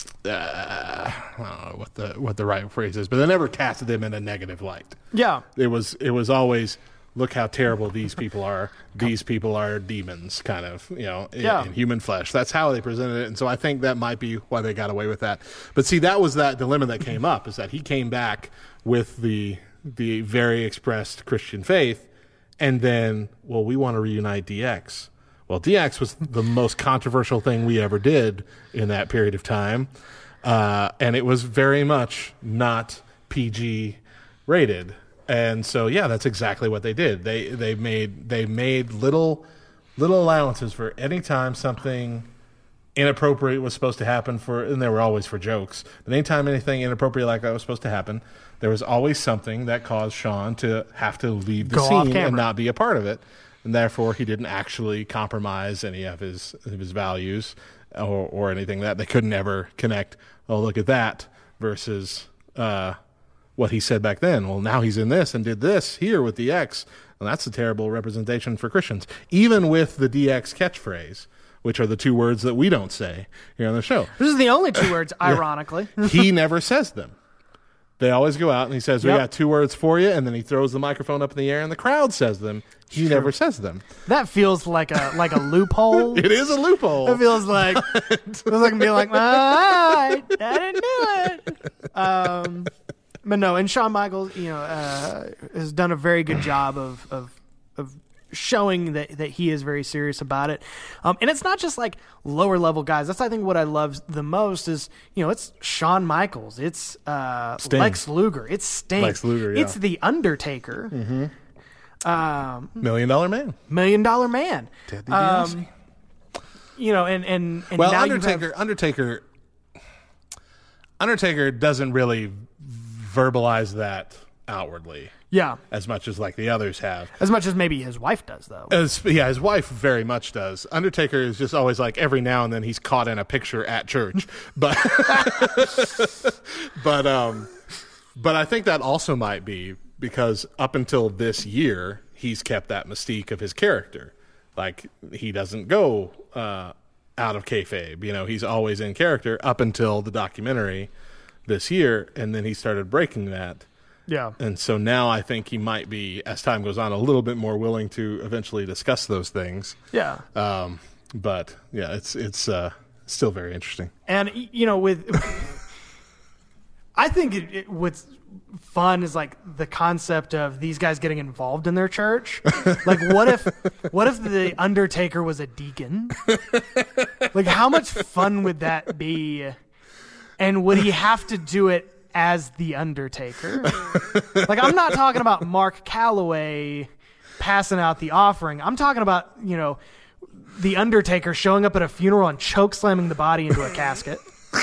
don't know what the right phrase is, but they never casted them in a negative light. Yeah, it was always, look how terrible these people are. These people are demons, kind of, in human flesh. That's how they presented it. And so I think that might be why they got away with that. But see, that was that dilemma that came up, is that he came back with the very expressed Christian faith, and then, well, we want to reunite DX. Well, DX was the most controversial thing we ever did in that period of time. And it was very much not PG rated. And so, yeah, that's exactly what they did. They made little allowances for any time something inappropriate was supposed to happen, and they were always for jokes. But anytime anything inappropriate like that was supposed to happen, there was always something that caused Shawn to have to leave the scene and not be a part of it. And therefore, he didn't actually compromise any of his values or anything that they couldn't ever connect. Oh, look at that versus what he said back then. Well, now he's in this and did this here with DX. And that's a terrible representation for Christians. Even with the DX catchphrase, which are the two words that we don't say here on the show. This is the only two words, ironically. He never says them. They always go out and he says, "We got two words for you," and then he throws the microphone up in the air and the crowd says them. He never says them. That feels like a loophole. It is a loophole. It feels like being like, I didn't do it. But no, and Shawn Michaels, has done a very good job of showing that he is very serious about it. And it's not just like lower level guys. That's, I think, what I love the most is, it's Shawn Michaels. It's Lex Luger. It's Sting. Lex Luger, yeah. It's The Undertaker. Mm-hmm. $1 Million Man. $1 Million Man. Ted DiBiase. And well, now Undertaker doesn't really verbalize that outwardly. Yeah. As much as like the others have. As much as maybe his wife does, though. His wife very much does. Undertaker is just always like every now and then he's caught in a picture at church. But but I think that also might be because up until this year, he's kept that mystique of his character. Like, he doesn't go out of kayfabe. He's always in character up until the documentary this year, and then he started breaking that. Yeah. And so now I think he might be, as time goes on, a little bit more willing to eventually discuss those things. Yeah. But yeah, it's still very interesting. And I think what's fun is like the concept of these guys getting involved in their church. Like, what if the Undertaker was a deacon? Like, how much fun would that be? And would he have to do it as the Undertaker? Like, I'm not talking about Mark Calloway passing out the offering. I'm talking about, the Undertaker showing up at a funeral and choke slamming the body into a casket.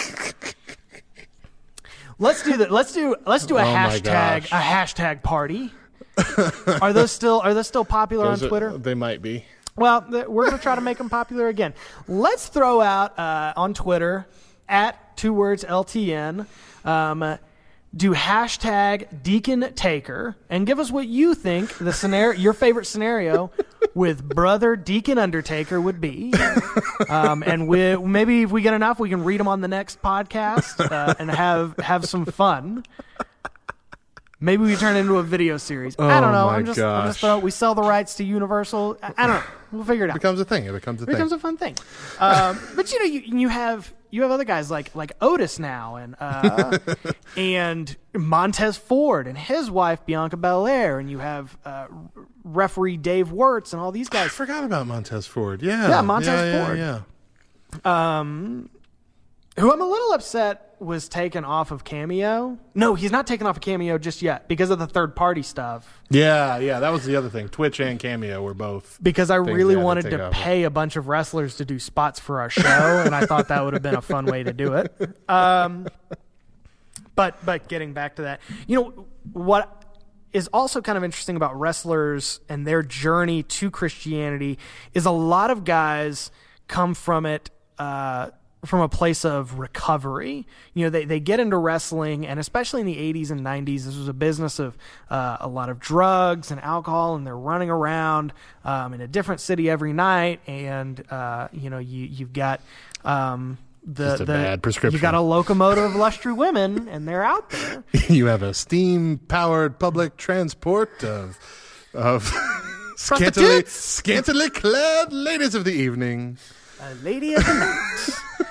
Let's do that. Let's do a hashtag party. Are those still popular on Twitter? They might be. Well, we're going to try to make them popular again. Let's throw out on Twitter at 2wordsLTN. Do hashtag Deacon Taker and give us what you think your favorite scenario with Brother Deacon Undertaker would be. And maybe if we get enough, we can read them on the next podcast and have some fun. Maybe we turn it into a video series. I don't know. I'm just we sell the rights to Universal. I don't know. We'll figure it out. It becomes a thing. It becomes a fun thing. But you have other guys like Otis now and Montez Ford and his wife Bianca Belair, and you have referee Dave Wirtz and all these guys. I forgot about Montez Ford. Yeah, Montez Ford. Yeah. Who I'm a little upset was taken off of Cameo. No, he's not taken off of Cameo just yet because of the third party stuff. Yeah, that was the other thing. Twitch and Cameo were both. Because I really wanted to pay a bunch of wrestlers to do spots for our show, and I thought that would have been a fun way to do it. But getting back to that, what is also kind of interesting about wrestlers and their journey to Christianity is a lot of guys come from it from a place of recovery. They get into wrestling, and especially in the 80s and 90s, this was a business of a lot of drugs and alcohol, and they're running around in a different city every night, and you've got the bad prescription. You got a locomotive of lustrous women, and they're out there. You have a steam-powered public transport of scantily clad ladies of the evening. A lady of the night.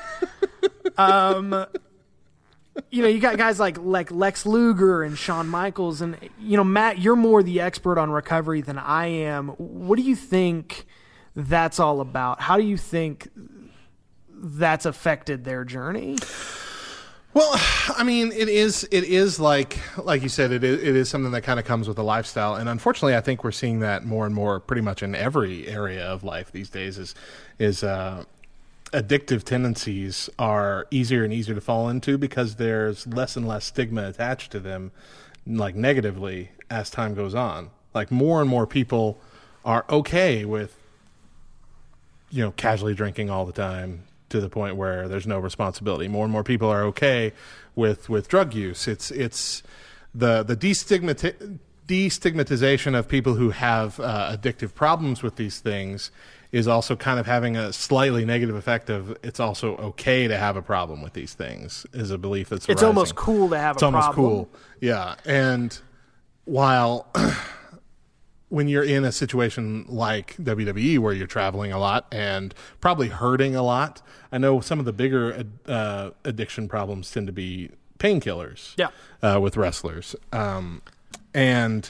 You got guys like Lex Luger and Shawn Michaels, and Matt, you're more the expert on recovery than I am. What do you think that's all about? How do you think that's affected their journey? Well, I mean, it is like you said, it is something that kind of comes with a lifestyle, and unfortunately, I think we're seeing that more and more, pretty much in every area of life these days. Is addictive tendencies are easier and easier to fall into because there's less and less stigma attached to them, like negatively, as time goes on. Like more and more people are okay with, casually drinking all the time to the point where there's no responsibility. More and more people are okay with drug use. It's the destigmatization of people who have addictive problems with these things is also kind of having a slightly negative effect of it's also okay to have a problem with these things, is a belief that's It's rising. Almost cool to have a problem. It's almost cool. Yeah. And while when you're in a situation like WWE where you're traveling a lot and probably hurting a lot, I know some of the bigger addiction problems tend to be painkillers with wrestlers. And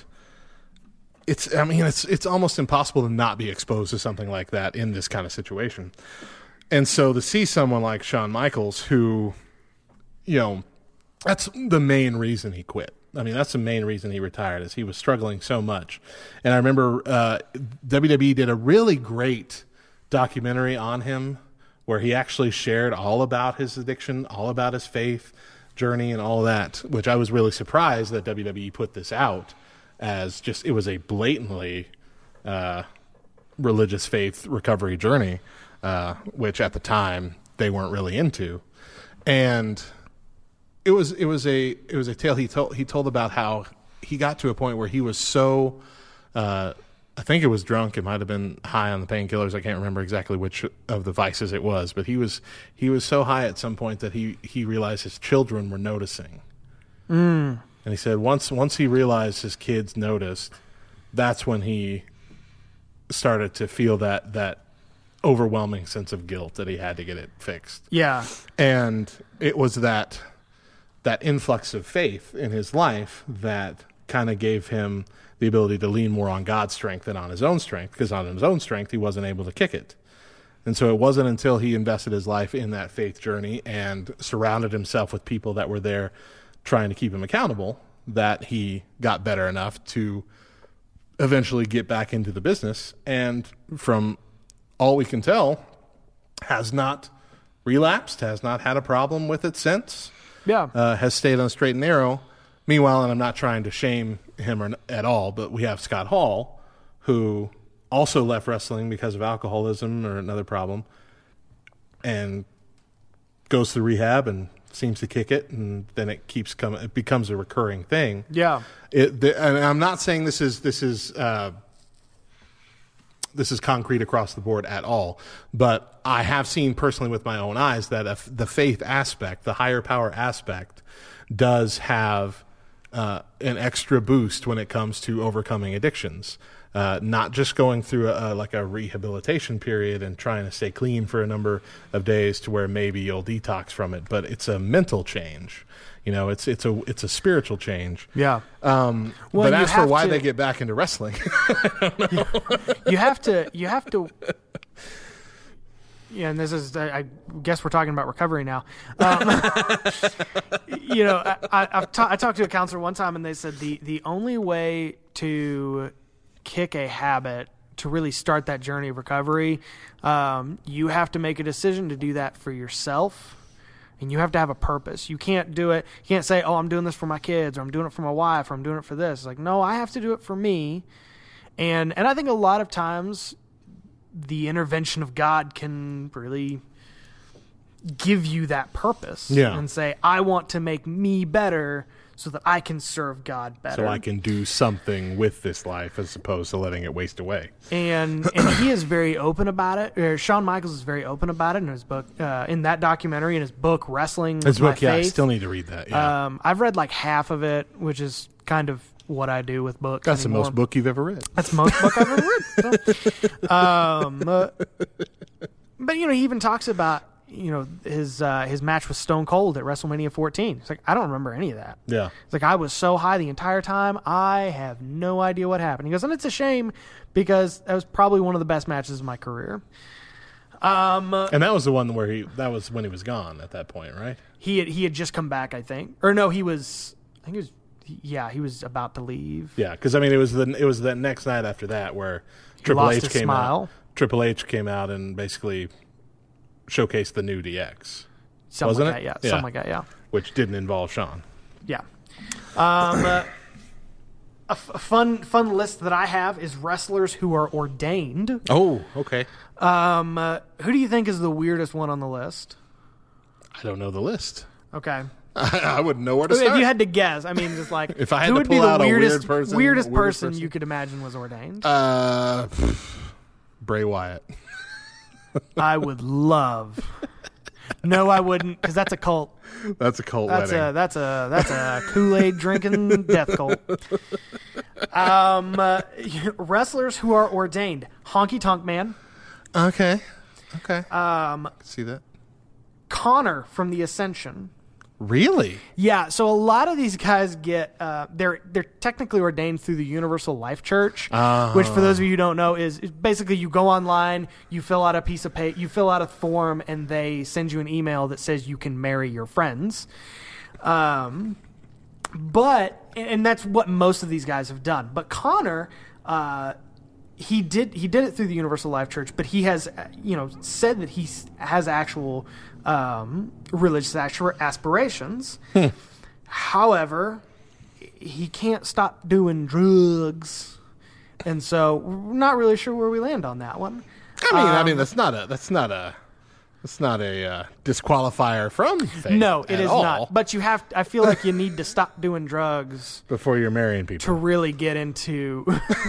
it's almost impossible to not be exposed to something like that in this kind of situation. And so to see someone like Shawn Michaels, who, that's the main reason he quit. I mean, that's the main reason he retired, is he was struggling so much. And I remember WWE did a really great documentary on him where he actually shared all about his addiction, all about his faith journey and all that, which I was really surprised that WWE put this out as just, it was a blatantly religious faith recovery journey, which at the time they weren't really into. And it was a tale he told about how he got to a point where he was so I think it was drunk, it might have been high on the painkillers, I can't remember exactly which of the vices it was, but he was so high at some point that he realized his children were noticing. And he said once he realized his kids noticed, that's when he started to feel that overwhelming sense of guilt that he had to get it fixed. Yeah. And it was that that influx of faith in his life that kind of gave him the ability to lean more on God's strength than on his own strength, because on his own strength, he wasn't able to kick it. And so it wasn't until he invested his life in that faith journey and surrounded himself with people that were there trying to keep him accountable that he got better enough to eventually get back into the business. And from all we can tell, has not relapsed, has not had a problem with it since. Yeah. Has stayed on the straight and narrow. Meanwhile, and I'm not trying to shame him at all, but we have Scott Hall, who also left wrestling because of alcoholism or another problem, and goes through rehab and seems to kick it, and then it keeps coming. It becomes a recurring thing. Yeah. And I'm not saying this is concrete across the board at all, but I have seen personally with my own eyes that the faith aspect, the higher power aspect, does have an extra boost when it comes to overcoming addictions. Not just going through a rehabilitation period and trying to stay clean for a number of days to where maybe you'll detox from it, but it's a mental change. It's a spiritual change. Yeah. But as for why they get back into wrestling, I don't know. You have to. Yeah, and this is, I guess we're talking about recovery now. I talked to a counselor one time, and they said the only way to kick a habit, to really start that journey of recovery, you have to make a decision to do that for yourself, and you have to have a purpose. You can't do it. You can't say, "Oh, I'm doing this for my kids," or "I'm doing it for my wife," or "I'm doing it for this." It's like, no, I have to do it for me. And I think a lot of times the intervention of God can really give you that purpose, and say, I want to make me better so that I can serve God better. So I can do something with this life as opposed to letting it waste away. And he is very open about it. Shawn Michaels is very open about it in his book, in that documentary, in his book, Wrestling with My Faith. I still need to read that. Yeah. I've read like half of it, which is kind of what I do with books. That's anymore. the most book you've ever read. That's the most book I've ever read. But he even talks about his match with Stone Cold at WrestleMania 14. It's like, I don't remember any of that. Yeah. It's like, I was so high the entire time, I have no idea what happened. He goes, and it's a shame because that was probably one of the best matches of my career. And that was the one where that was when he was gone at that point, right? He had just come back, I think. Or no, he was about to leave. Yeah, because it was the next night after that where Triple H came out. Triple H came out and basically showcased the new DX. Something like that, yeah. Which didn't involve Shawn. Yeah. A fun list that I have is wrestlers who are ordained. Oh, okay. Who do you think is the weirdest one on the list? I don't know the list. Okay. I wouldn't know where to start. If you had to guess, just like if I had who to would be pull out the a weirdest weird person person you could imagine was ordained? Bray Wyatt. I would love. No, I wouldn't, because that's a cult. That's a cult wedding. That's a Kool-Aid drinking death cult. Wrestlers who are ordained: Honky Tonk Man. Okay. See that? Connor from the Ascension. Really? Yeah. So a lot of these guys get they're technically ordained through the Universal Life Church, which, for those of you who don't know, is basically you go online, you fill out a piece of paper, you fill out a form, and they send you an email that says you can marry your friends. And that's what most of these guys have done. But Connor, he did it through the Universal Life Church, but he has said that he has actual religious aspirations. However, he can't stop doing drugs, and so we're not really sure where we land on that one. That's not a disqualifier from faith. No, it is all. not. But I feel like you need to stop doing drugs before you're marrying people to really get into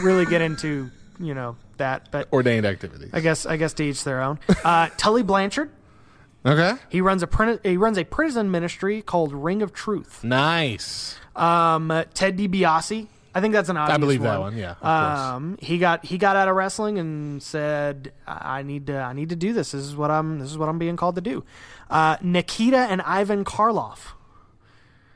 that. But ordained activities. I guess to each their own. Tully Blanchard. Okay. He runs a prison ministry called Ring of Truth. Nice. Ted DiBiase. I think that's an obvious one. I believe that one. Yeah. Of course. He got out of wrestling and said, "I need to do this. This is what I'm being called to do." Nikita and Ivan Karloff.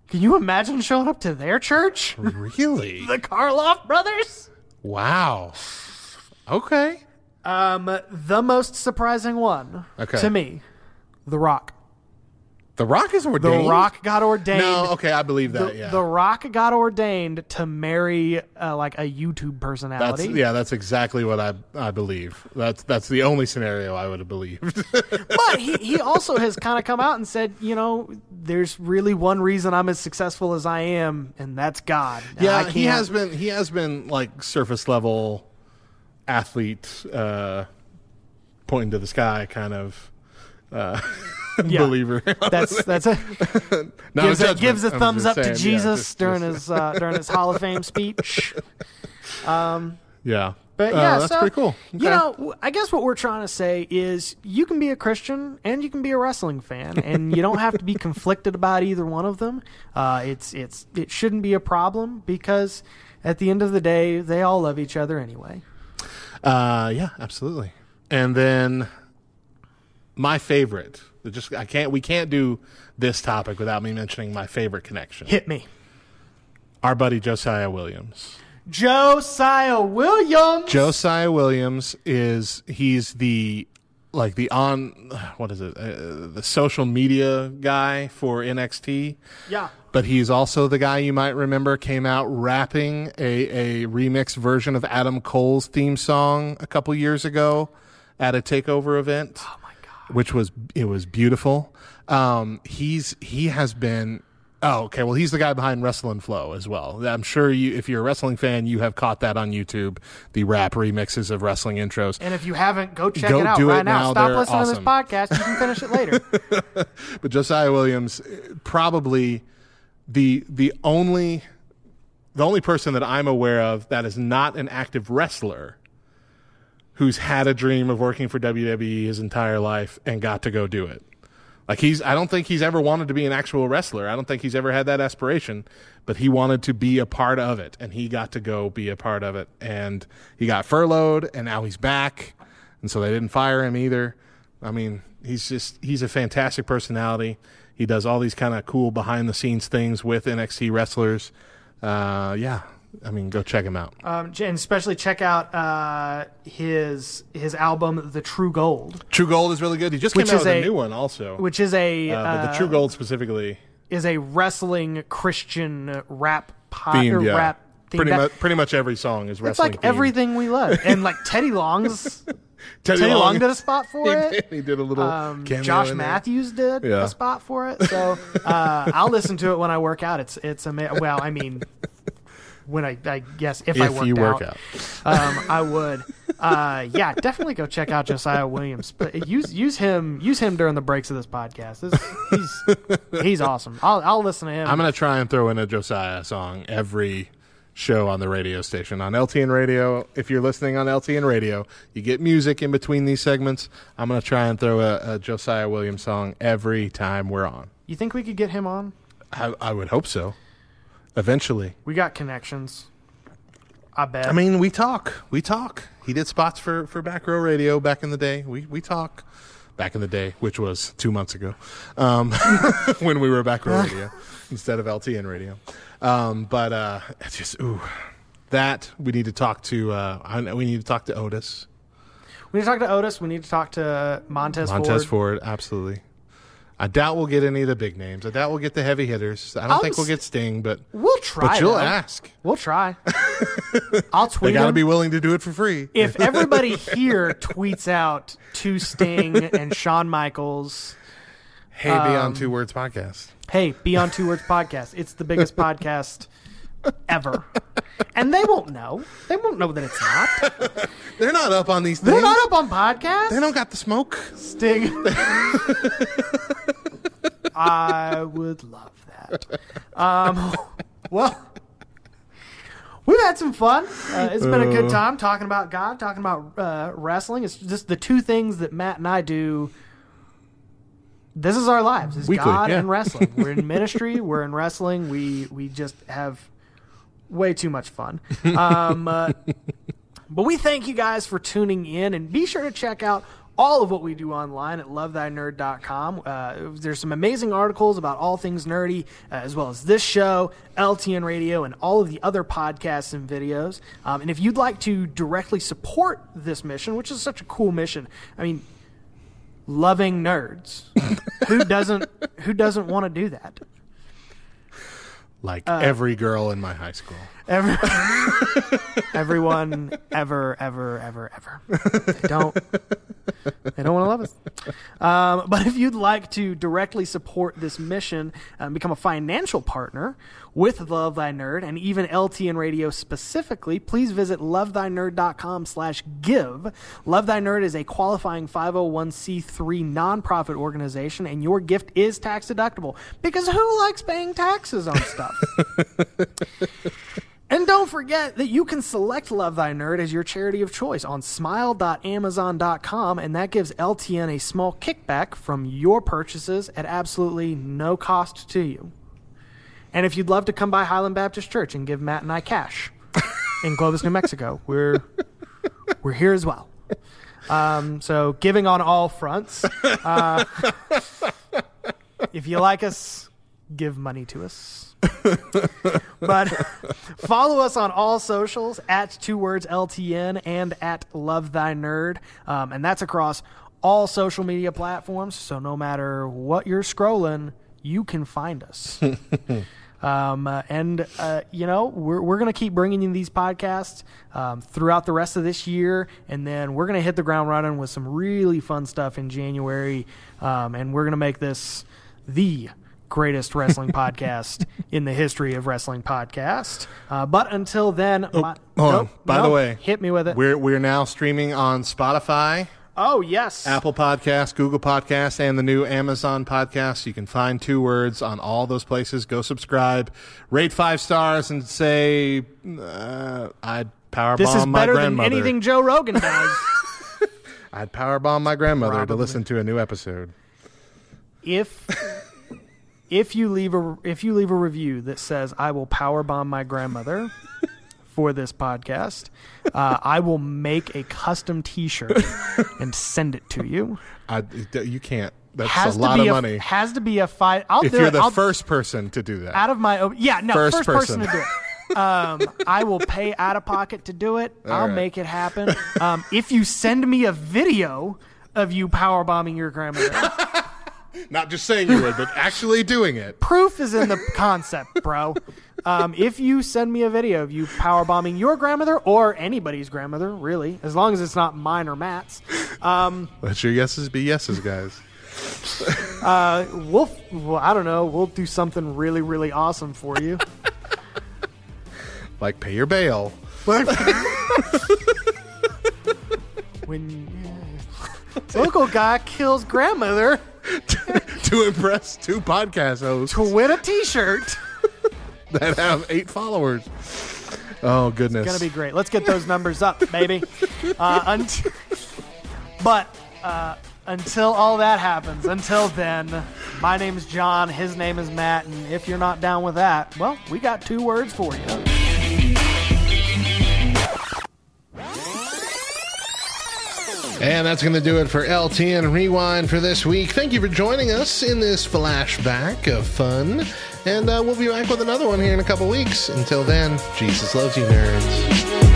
Can you imagine showing up to their church? Really? The Karloff brothers? Wow. Okay. The most surprising one to me, The Rock. The Rock is ordained? The Rock got ordained. No, okay, I believe that, yeah. The Rock got ordained to marry like a YouTube personality. That's exactly what I believe. That's the only scenario I would have believed. But he also has kind of come out and said, there's really one reason I'm as successful as I am, and that's God. Yeah, he has been like surface level athlete, pointing to the sky kind of believer. That's gives a thumbs up to Jesus during his Hall of Fame speech. Yeah. But yeah, that's pretty cool. Okay. I guess what we're trying to say is you can be a Christian and you can be a wrestling fan, and you don't have to be conflicted about either one of them. It shouldn't be a problem because at the end of the day, they all love each other anyway. Yeah, absolutely. And then my favorite. We can't do this topic without me mentioning my favorite connection. Hit me. Our buddy Josiah Williams. Josiah Williams. Josiah Williams he's the social media guy for NXT. Yeah. But he's also the guy you might remember came out rapping a remix version of Adam Cole's theme song a couple years ago at a takeover event. Oh my God. Which was beautiful. He has been he's the guy behind Wrestlin' Flow as well. I'm sure if you're a wrestling fan, you have caught that on YouTube, the rap remixes of wrestling intros. And if you haven't, go check it out right now. Stop listening to this podcast. You can finish it later. But Josiah Williams, probably the only person that I'm aware of that is not an active wrestler who's had a dream of working for WWE his entire life and got to go do it. Like I don't think he's ever wanted to be an actual wrestler. I don't think he's ever had that aspiration, but he wanted to be a part of it, and he got to go be a part of it. And he got furloughed, and now he's back, and so they didn't fire him either. I mean, he's a fantastic personality. He does all these kind of cool behind-the-scenes things with NXT wrestlers. Yeah. I mean, go check him out. And especially check out his album, The True Gold. True Gold is really good. He just came out with a new one also. Which is but The True Gold specifically is a wrestling Christian rap theme. Rap theme. Pretty much every song is wrestling. It's like everything we love. And like Teddy Long's... Teddy Long did a spot for it. He did a little cameo. Josh Matthews did a spot for it. So I'll listen to it when I work out. It's amazing. Well, I mean... When I guess if I work out. I would. Yeah, definitely go check out Josiah Williams. But use him during the breaks of this podcast. He's awesome. I'll listen to him. I'm gonna try and throw in a Josiah song every show on the radio station on LTN Radio. If you're listening on LTN Radio, you get music in between these segments. I'm gonna try and throw a Josiah Williams song every time we're on. You think we could get him on? I would hope so. Eventually. We got connections. I bet. I mean, we talk. He did spots for Back Row Radio back in the day. We talk. Back in the day, which was 2 months ago, when we were Back Row Radio instead of LTN Radio. But it's just, that we need to talk to, we need to talk to Otis. We need to talk to Otis. We need to talk to Montez Ford. Montez Ford, absolutely. I doubt we'll get any of the big names. I doubt we'll get the heavy hitters. I don't think we'll get Sting, but we'll try. But you'll ask. We'll try. I'll tweet. They got to be willing to do it for free. If everybody here tweets out to Sting and Shawn Michaels, hey, be on Two Words Podcast. Hey, be on Two Words Podcast. It's the biggest podcast ever, and they won't know. They won't know that it's not. They're not up on these things. They're not up on podcasts. They don't got the smoke. Sting. I would love that. Well, we've had some fun. It's been a good time talking about God, talking about wrestling. It's just the two things that Matt and I do. This is our lives. It's weekly, God and wrestling. We're in ministry. We're in wrestling. We just have way too much fun. But we thank you guys for tuning in, and be sure to check out all of what we do online at lovethynerd.com. There's some amazing articles about all things nerdy, as well as this show, LTN Radio, and all of the other podcasts and videos. And if you'd like to directly support this mission, which is such a cool mission, I mean, loving nerds. Who doesn't want to do that? Like every girl in my high school. Everyone ever. They don't want to love us. But if you'd like to directly support this mission and become a financial partner with Love Thy Nerd and even LTN Radio specifically, please visit lovethynerd.com/give. Love Thy Nerd is a qualifying 501c3 nonprofit organization, and your gift is tax deductible because who likes paying taxes on stuff? And don't forget that you can select Love Thy Nerd as your charity of choice on smile.amazon.com, and that gives LTN a small kickback from your purchases at absolutely no cost to you. And if you'd love to come by Highland Baptist Church and give Matt and I cash in Clovis, New Mexico, we're here as well. So giving on all fronts. If you like us, give money to us. But follow us on all socials at 2wordsLTN and at Love Thy Nerd. And that's across all social media platforms. So no matter what you're scrolling, you can find us. We're going to keep bringing you these podcasts throughout the rest of this year. And then we're going to hit the ground running with some really fun stuff in January. And we're going to make this the greatest wrestling podcast in the history of wrestling podcast. But until then, hold on. By the way, hit me with it. We're now streaming on Spotify, Oh, yes. Apple Podcasts, Google Podcasts, and the new Amazon Podcast. You can find 2 Words on all those places. Go subscribe, rate 5 stars, and say, I'd powerbomb This is my better than grandmother. anything Joe Rogan does. I'd powerbomb my grandmother Probably. to listen to a new episode. If you leave a review that says I will powerbomb my grandmother for this podcast, I will make a custom T-shirt and send it to you. You can't. That's a lot of money. Has to be a fight. If you're the first person to do that. Out of my first person to do it. I will pay out of pocket to do it. I'll make it happen. If you send me a video of you powerbombing your grandmother. Not just saying you would, but actually doing it. Proof is in the concept, bro. If you send me a video of you powerbombing your grandmother or anybody's grandmother, really, as long as it's not mine or Matt's. Let your yeses be yeses, guys. I don't know. We'll do something really, really awesome for you. Like pay your bail. When local guy kills grandmother to impress 2 podcast hosts to win a T-shirt. that have 8 followers. Oh, goodness. It's going to be great. Let's get those numbers up, baby. Until all that happens, until then, my name is John, his name is Matt, and if you're not down with that, well, we got 2 words for you. And that's going to do it for LTN Rewind for this week. Thank you for joining us in this flashback of fun. And we'll be back with another one here in a couple weeks. Until then, Jesus loves you, nerds.